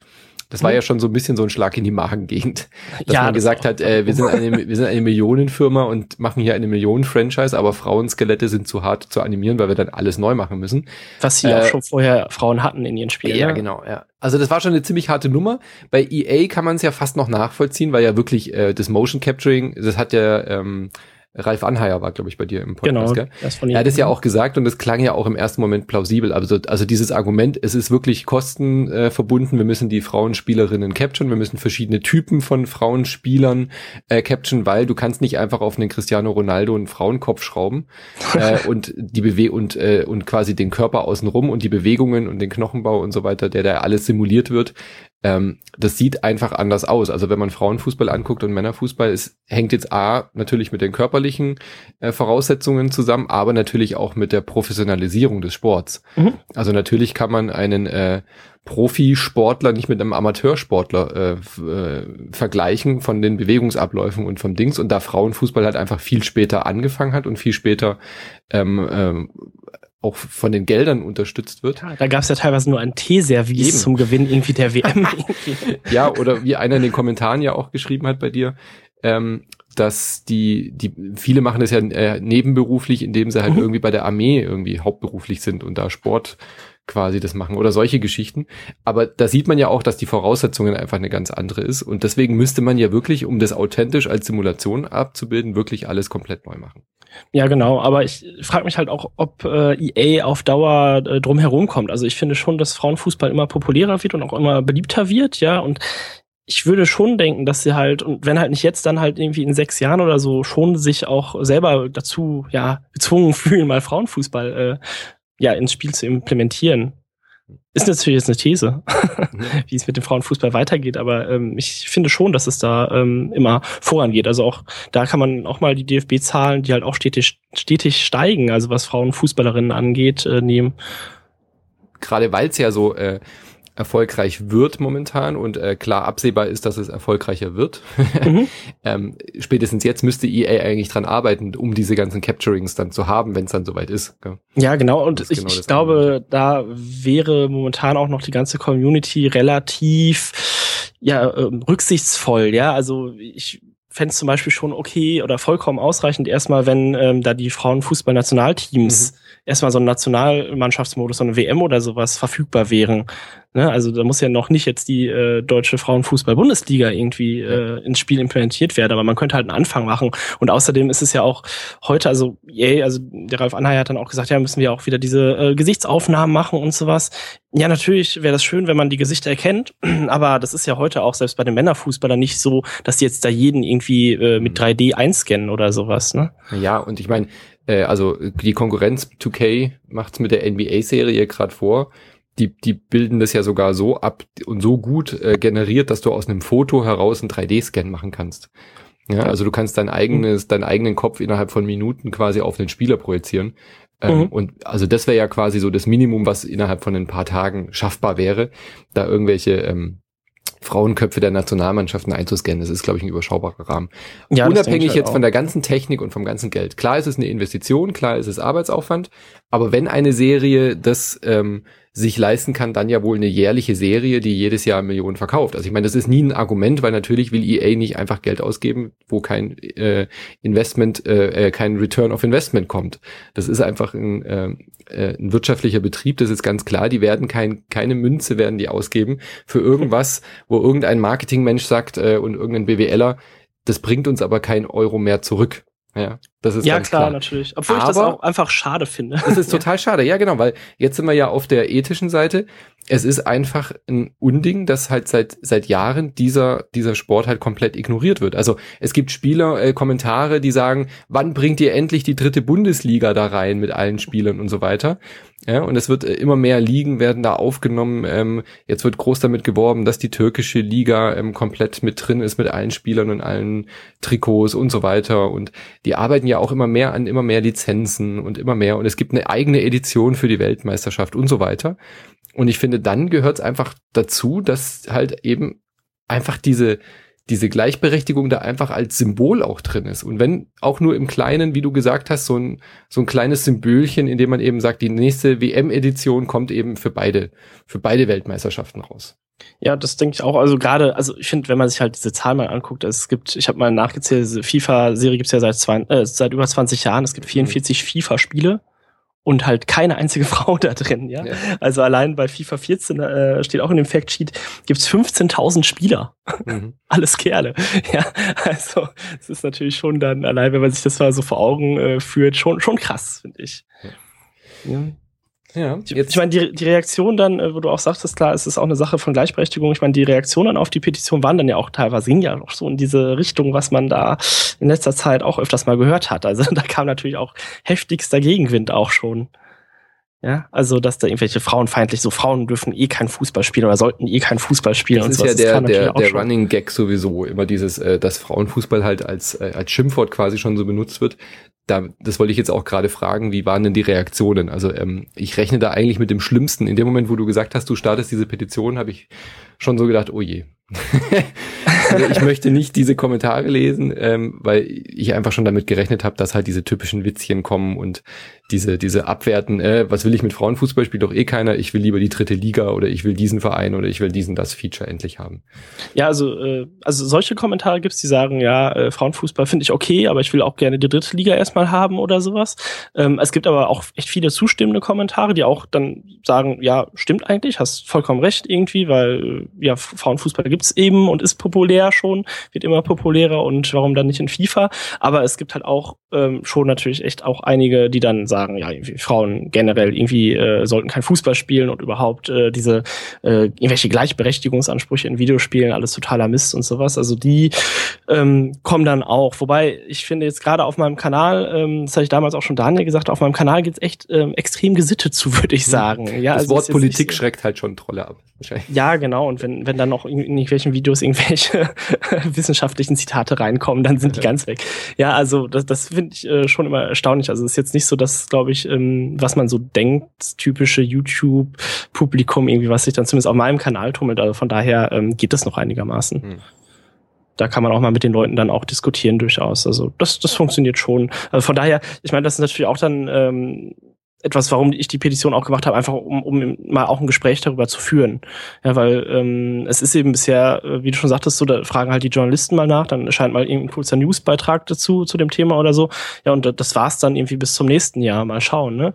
Das war ja schon so ein bisschen so ein Schlag in die Magengegend, dass ja, man das gesagt hat, äh, wir sind eine, wir sind eine Millionenfirma und machen hier eine Millionen-Franchise, aber Frauenskelette sind zu hart zu animieren, weil wir dann alles neu machen müssen. Was sie äh, auch schon vorher Frauen hatten in ihren Spielen. Ja, ne? genau, ja. Also das war schon eine ziemlich harte Nummer. Bei E A kann man es ja fast noch nachvollziehen, weil ja wirklich äh, das Motion Capturing, das hat ja ähm, Ralf Anheier war, glaube ich, bei dir im Podcast, genau, gell? das von ihm. Er hat es ja auch gesagt und das klang ja auch im ersten Moment plausibel. Also, also dieses Argument, es ist wirklich kosten äh, verbunden, wir müssen die Frauenspielerinnen capturen, wir müssen verschiedene Typen von Frauenspielern äh, capturen, weil du kannst nicht einfach auf einen Cristiano Ronaldo einen Frauenkopf schrauben äh, und die Bewe und äh, und quasi den Körper außenrum und die Bewegungen und den Knochenbau und so weiter, der da alles simuliert wird. Ähm, das sieht einfach anders aus. Also wenn man Frauenfußball anguckt und Männerfußball, es hängt jetzt A, natürlich mit den körperlichen äh, Voraussetzungen zusammen, aber natürlich auch mit der Professionalisierung des Sports. Mhm. Also natürlich kann man einen äh, Profisportler nicht mit einem Amateursportler äh, f- äh, vergleichen von den Bewegungsabläufen und vom Dings. Und da Frauenfußball halt einfach viel später angefangen hat und viel später ähm, ähm, auch von den Geldern unterstützt wird. Ja, da gab es ja teilweise nur ein Teeservice Eben. zum Gewinn irgendwie der W M. Ja, oder wie einer in den Kommentaren ja auch geschrieben hat bei dir, ähm, dass die, die, viele machen das ja äh, nebenberuflich, indem sie halt Mhm. irgendwie bei der Armee irgendwie hauptberuflich sind und da Sport quasi das machen oder solche Geschichten. Aber da sieht man ja auch, dass die Voraussetzungen einfach eine ganz andere ist und deswegen müsste man ja wirklich, um das authentisch als Simulation abzubilden, wirklich alles komplett neu machen. Ja, genau, aber ich frage mich halt auch, ob äh, E A auf Dauer äh, drum herum kommt. Also ich finde schon, dass Frauenfußball immer populärer wird und auch immer beliebter wird, ja, und ich würde schon denken, dass sie halt, und wenn halt nicht jetzt, dann halt irgendwie in sechs Jahren oder so schon sich auch selber dazu, ja, gezwungen fühlen, mal Frauenfußball, äh, ja, ins Spiel zu implementieren. Ist natürlich jetzt eine These, Mhm. wie es mit dem Frauenfußball weitergeht, aber ähm, ich finde schon, dass es da ähm, immer vorangeht. Also auch da kann man auch mal die D F B-Zahlen, die halt auch stetig, stetig steigen, also was Frauenfußballerinnen angeht, äh, nehmen. Gerade weil es ja so äh, erfolgreich wird momentan und äh, klar absehbar ist, dass es erfolgreicher wird. Mhm. ähm, spätestens jetzt müsste E A eigentlich dran arbeiten, um diese ganzen Capturings dann zu haben, wenn es dann soweit ist. Ja, ja genau. Und Das ist ich, genau ich das glaube, Argument. da wäre momentan auch noch die ganze Community relativ ja ähm, rücksichtsvoll. Ja, also ich fände es zum Beispiel schon okay oder vollkommen ausreichend erstmal, wenn ähm, da die Frauenfußball-Nationalteams Mhm. erstmal so ein Nationalmannschaftsmodus, so eine W M oder sowas verfügbar wären. Ne? Also da muss ja noch nicht jetzt die äh, deutsche Frauenfußball-Bundesliga irgendwie äh, ins Spiel implementiert werden, aber man könnte halt einen Anfang machen. Und außerdem ist es ja auch heute, also yay, also der Ralf Anheier hat dann auch gesagt, ja, müssen wir auch wieder diese äh, Gesichtsaufnahmen machen und sowas. Ja, natürlich wäre das schön, wenn man die Gesichter erkennt, aber das ist ja heute auch selbst bei den Männerfußballern nicht so, dass die jetzt da jeden irgendwie äh, mit drei D einscannen oder sowas, ne? Ja, und ich meine, äh, also die Konkurrenz zwei K macht's mit der N B A-Serie gerade vor. Die, die bilden das ja sogar so ab und so gut äh, generiert, dass du aus einem Foto heraus einen drei D-Scan machen kannst. Ja, also du kannst dein eigenes, deinen eigenen Kopf innerhalb von Minuten quasi auf den Spieler projizieren. Ähm, Mhm. Und also das wäre ja quasi so das Minimum, was innerhalb von ein paar Tagen schaffbar wäre, da irgendwelche ähm, Frauenköpfe der Nationalmannschaften einzuscannen. Das ist, glaube ich, ein überschaubarer Rahmen. Ja, das denke Unabhängig ich halt jetzt auch. von der ganzen Technik und vom ganzen Geld. Klar ist es eine Investition, klar ist es Arbeitsaufwand, aber wenn eine Serie das ähm, sich leisten kann, dann ja wohl eine jährliche Serie, die jedes Jahr Millionen verkauft. Also ich meine, das ist nie ein Argument, weil natürlich will E A nicht einfach Geld ausgeben, wo kein äh, Investment, äh, kein Return of Investment kommt. Das ist einfach ein, äh, ein wirtschaftlicher Betrieb, das ist ganz klar. Die werden kein, keine Münze werden die ausgeben für irgendwas, wo irgendein Marketingmensch sagt äh, und irgendein BWLer, das bringt uns aber kein Euro mehr zurück. Ja, das ist Ja, ganz klar, klar. natürlich. Obwohl ich das Aber- auch einfach schade finde. Das ist total schade, ja genau, weil jetzt sind wir ja auf der ethischen Seite. Es ist einfach ein Unding, dass halt seit seit Jahren dieser dieser Sport halt komplett ignoriert wird. Also es gibt Spieler, äh, Kommentare, die sagen, wann bringt ihr endlich die dritte Bundesliga da rein mit allen Spielern und so weiter. Ja, und es wird äh, immer mehr Ligen werden da aufgenommen. Ähm, jetzt wird groß damit geworben, dass die türkische Liga ähm, komplett mit drin ist mit allen Spielern und allen Trikots und so weiter. Und die arbeiten ja auch immer mehr an immer mehr Lizenzen und immer mehr. Und es gibt eine eigene Edition für die Weltmeisterschaft und so weiter. Und ich finde, dann gehört es einfach dazu, dass halt eben einfach diese diese Gleichberechtigung da einfach als Symbol auch drin ist. Und wenn auch nur im Kleinen, wie du gesagt hast, so ein so ein kleines Symbolchen, in dem man eben sagt, die nächste W M-Edition kommt eben für beide für beide Weltmeisterschaften raus. Ja, das denke ich auch. Also gerade, also ich finde, wenn man sich halt diese Zahl mal anguckt, es gibt, ich habe mal nachgezählt, diese FIFA-Serie gibt's ja seit zwei, äh, seit über zwanzig Jahren. Es gibt vierundvierzig mhm. FIFA-Spiele und halt keine einzige Frau da drin. Ja, ja. Also allein bei FIFA vierzehn äh, steht auch in dem Factsheet, gibt's fünfzehntausend Spieler, mhm. alles Kerle. Ja, also es ist natürlich schon dann allein, wenn man sich das mal so vor Augen äh, führt, schon schon krass, finde ich. Ja. ja. Ja, jetzt. Ich meine, die, die Reaktion dann, wo du auch sagtest, klar, es ist auch eine Sache von Gleichberechtigung. Ich meine, die Reaktionen auf die Petition waren dann ja auch teilweise, ging ja auch so in diese Richtung, was man da in letzter Zeit auch öfters mal gehört hat. Also da kam natürlich auch heftigster Gegenwind auch schon. Ja, also dass da irgendwelche frauenfeindlich, so Frauen dürfen eh kein Fußball spielen oder sollten eh kein Fußball spielen. Das und ist ja der, der, der Running Gag sowieso, immer dieses, äh, dass Frauenfußball halt als, äh, als Schimpfwort quasi schon so benutzt wird. Da, das wollte ich jetzt auch gerade fragen, wie waren denn die Reaktionen? Also ähm, ich rechne da eigentlich mit dem Schlimmsten. In dem Moment, wo du gesagt hast, du startest diese Petition, habe ich schon so gedacht, oh je. Also ich möchte nicht diese Kommentare lesen, ähm, weil ich einfach schon damit gerechnet habe, dass halt diese typischen Witzchen kommen und diese diese Abwerten, äh, was will ich mit Frauenfußball, spielt doch eh keiner, ich will lieber die dritte Liga oder ich will diesen Verein oder ich will diesen das Feature endlich haben. Ja, also äh, also solche Kommentare gibt's, die sagen, ja, äh, Frauenfußball finde ich okay, aber ich will auch gerne die dritte Liga erstmal haben oder sowas. Ähm, es gibt aber auch echt viele zustimmende Kommentare, die auch dann sagen, ja, stimmt eigentlich, hast vollkommen recht irgendwie, weil ja, Frauenfußball gibt's eben und ist populär schon, wird immer populärer und warum dann nicht in FIFA? Aber es gibt halt auch ähm, schon natürlich echt auch einige, die dann sagen, ja, irgendwie Frauen generell irgendwie äh, sollten kein Fußball spielen und überhaupt äh, diese äh, irgendwelche Gleichberechtigungsansprüche in Videospielen, alles totaler Mist und sowas. Also die ähm, kommen dann auch. Wobei ich finde jetzt gerade auf meinem Kanal, ähm, das habe ich damals auch schon Daniel gesagt, auf meinem Kanal geht's echt ähm, extrem gesittet zu, würde ich sagen. Ja, das also Wort Politik so, schreckt halt schon Trolle ab. Ja, genau. Und wenn wenn dann noch in irgendwelchen Videos irgendwelche wissenschaftlichen Zitate reinkommen, dann sind die ganz weg. Ja, also das, das finde ich äh, schon immer erstaunlich. Also es ist jetzt nicht so, dass, glaube ich, ähm, was man so denkt, typische YouTube-Publikum irgendwie, was sich dann zumindest auf meinem Kanal tummelt. Also von daher ähm, geht das noch einigermaßen. Hm. Da kann man auch mal mit den Leuten dann auch diskutieren durchaus. Also das das funktioniert schon. Also von daher, ich meine, das ist natürlich auch dann ähm, etwas, warum ich die Petition auch gemacht habe, einfach um, um mal auch ein Gespräch darüber zu führen. Ja, weil ähm, es ist eben bisher, wie du schon sagtest, so, da fragen halt die Journalisten mal nach, dann erscheint mal irgendein kurzer Newsbeitrag dazu, zu dem Thema oder so. Ja, und das war's dann irgendwie bis zum nächsten Jahr. Mal schauen, ne?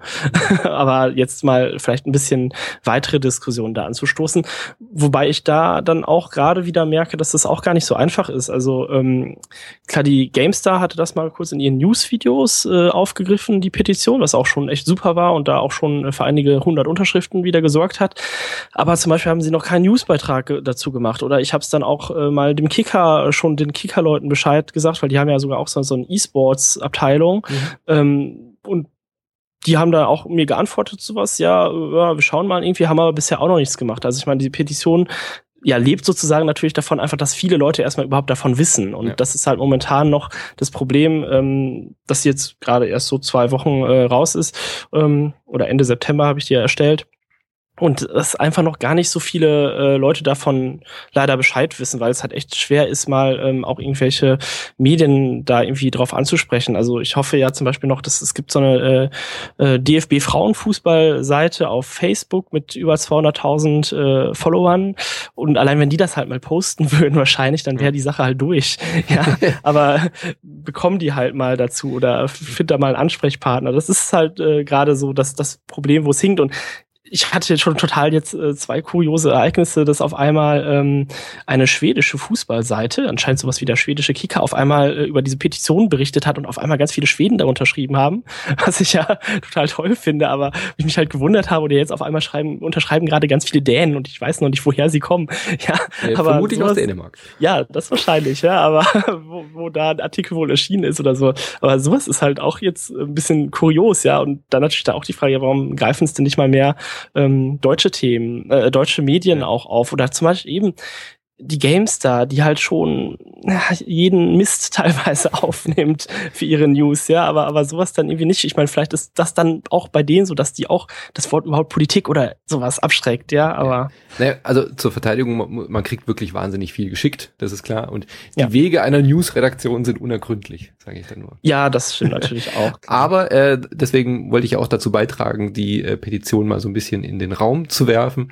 Aber jetzt mal vielleicht ein bisschen weitere Diskussionen da anzustoßen. Wobei ich da dann auch gerade wieder merke, dass das auch gar nicht so einfach ist. Also ähm, klar, die GameStar hatte das mal kurz in ihren News-Videos äh, aufgegriffen, die Petition, was auch schon echt super war und da auch schon für einige hundert Unterschriften wieder gesorgt hat. Aber zum Beispiel haben sie noch keinen Newsbeitrag dazu gemacht. Oder ich habe es dann auch äh, mal dem Kicker, schon den Kicker-Leuten Bescheid gesagt, weil die haben ja sogar auch so, so eine E-Sports-Abteilung. Mhm. Ähm, und die haben da auch mir geantwortet sowas, ja, ja, wir schauen mal, irgendwie haben aber bisher auch noch nichts gemacht. Also ich meine, die Petition ja, lebt sozusagen natürlich davon einfach, dass viele Leute erstmal überhaupt davon wissen. Und ja. das ist halt momentan noch das Problem, ähm, dass sie jetzt gerade erst so zwei Wochen äh, raus ist. Ähm, oder Ende September habe ich die ja erstellt. Und dass einfach noch gar nicht so viele äh, Leute davon leider Bescheid wissen, weil es halt echt schwer ist, mal ähm, auch irgendwelche Medien da irgendwie drauf anzusprechen. Also ich hoffe ja zum Beispiel noch, dass es gibt so eine äh, D F B-Frauenfußball-Seite auf Facebook mit über zweihunderttausend äh, Followern. Und allein wenn die das halt mal posten würden wahrscheinlich, dann wäre die Sache halt durch. Ja, aber bekommen die halt mal dazu oder find da mal einen Ansprechpartner. Das ist halt äh, gerade so das, das Problem, wo es hinkt. Und ich hatte schon total jetzt äh, zwei kuriose Ereignisse, dass auf einmal ähm, eine schwedische Fußballseite, anscheinend sowas wie der schwedische Kicker, auf einmal äh, über diese Petition berichtet hat und auf einmal ganz viele Schweden da unterschrieben haben, was ich ja total toll finde, aber ich mich halt gewundert habe, oder jetzt auf einmal schreiben, unterschreiben gerade ganz viele Dänen und ich weiß noch nicht, woher sie kommen. Ja, ja, aber vermutlich sowas, aus Dänemark. Ja, das wahrscheinlich, ja, aber wo, wo da ein Artikel wohl erschienen ist oder so. Aber sowas ist halt auch jetzt ein bisschen kurios, ja, und dann natürlich da auch die Frage, ja, warum greifen es denn nicht mal mehr Ähm, deutsche Themen, äh, deutsche Medien ja. auch auf oder zum Beispiel eben die GameStar, die halt schon ja, jeden Mist teilweise aufnimmt für ihre News, ja, aber aber sowas dann irgendwie nicht. Ich meine, vielleicht ist das dann auch bei denen so, dass die auch das Wort überhaupt Politik oder sowas abschreckt, ja, aber ja. Naja, also zur Verteidigung, man, man kriegt wirklich wahnsinnig viel geschickt, das ist klar, und die ja. Wege einer News-Redaktion sind unergründlich, sage ich dann nur. Ja, das stimmt natürlich auch. Aber äh, deswegen wollte ich auch dazu beitragen, die äh, Petition mal so ein bisschen in den Raum zu werfen.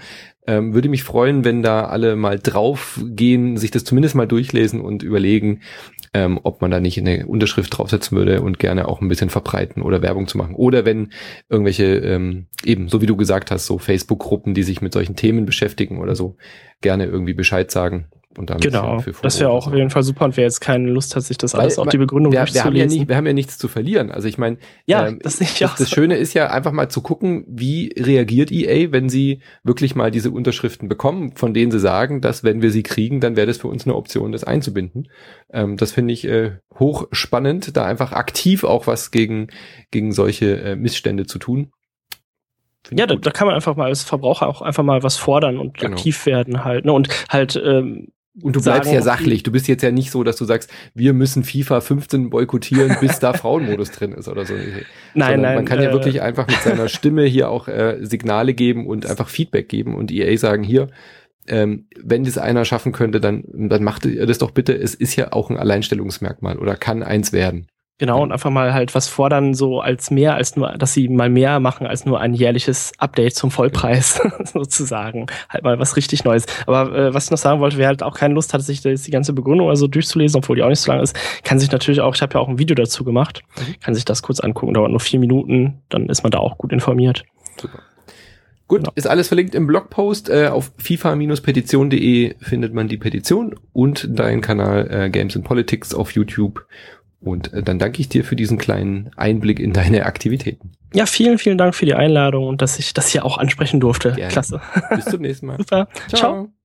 Ähm, würde mich freuen, wenn da alle mal drauf gehen, sich das zumindest mal durchlesen und überlegen, ähm, ob man da nicht eine Unterschrift draufsetzen würde und gerne auch ein bisschen verbreiten oder Werbung zu machen. Oder wenn irgendwelche, ähm, eben, so wie du gesagt hast, so Facebook-Gruppen, die sich mit solchen Themen beschäftigen oder so, gerne irgendwie Bescheid sagen. Und damit genau, für das wäre auch auf jeden Fall super. Und wer jetzt keine Lust hat, sich das Weil, alles, auch die Begründung wir, durchzulesen. Wir haben, ja nicht, wir haben ja nichts zu verlieren. Also ich meine, ja, ähm, das, das, das, das Schöne ist ja einfach mal zu gucken, wie reagiert E A, wenn sie wirklich mal diese Unterschriften bekommen, von denen sie sagen, dass wenn wir sie kriegen, dann wäre das für uns eine Option, das einzubinden. Ähm, das finde ich äh, hochspannend, da einfach aktiv auch was gegen, gegen solche äh, Missstände zu tun. Ja, da, da kann man einfach mal als Verbraucher auch einfach mal was fordern und genau. aktiv werden halt. Ne? Und halt ähm, Und du bleibst sagen, ja sachlich. Du bist jetzt ja nicht so, dass du sagst, wir müssen FIFA fünfzehn boykottieren, bis da Frauenmodus drin ist oder so. Nein, Sondern nein. Man kann äh, ja wirklich einfach mit seiner Stimme hier auch äh, Signale geben und einfach Feedback geben und E A sagen, hier, ähm, wenn das einer schaffen könnte, dann, dann macht ihr das doch bitte. Es ist ja auch ein Alleinstellungsmerkmal oder kann eins werden. Genau, und einfach mal halt was fordern, so als mehr, als nur, dass sie mal mehr machen als nur ein jährliches Update zum Vollpreis, sozusagen. Halt mal was richtig Neues. Aber äh, was ich noch sagen wollte, wer halt auch keine Lust hat, sich das, die ganze Begründung also durchzulesen, obwohl die auch nicht so lang ist, kann sich natürlich auch, ich habe ja auch ein Video dazu gemacht, mhm. kann sich das kurz angucken, dauert nur vier Minuten, dann ist man da auch gut informiert. Super. Gut, genau. Ist alles verlinkt im Blogpost. Äh, auf FIFA Petition punkt de findet man die Petition und deinen Kanal äh, Games and Politics auf YouTube. Und äh, dann danke ich dir für diesen kleinen Einblick in deine Aktivitäten. Ja, vielen, vielen Dank für die Einladung und dass ich das hier auch ansprechen durfte. Gerne. Klasse. Bis zum nächsten Mal. Super. Ciao. Ciao.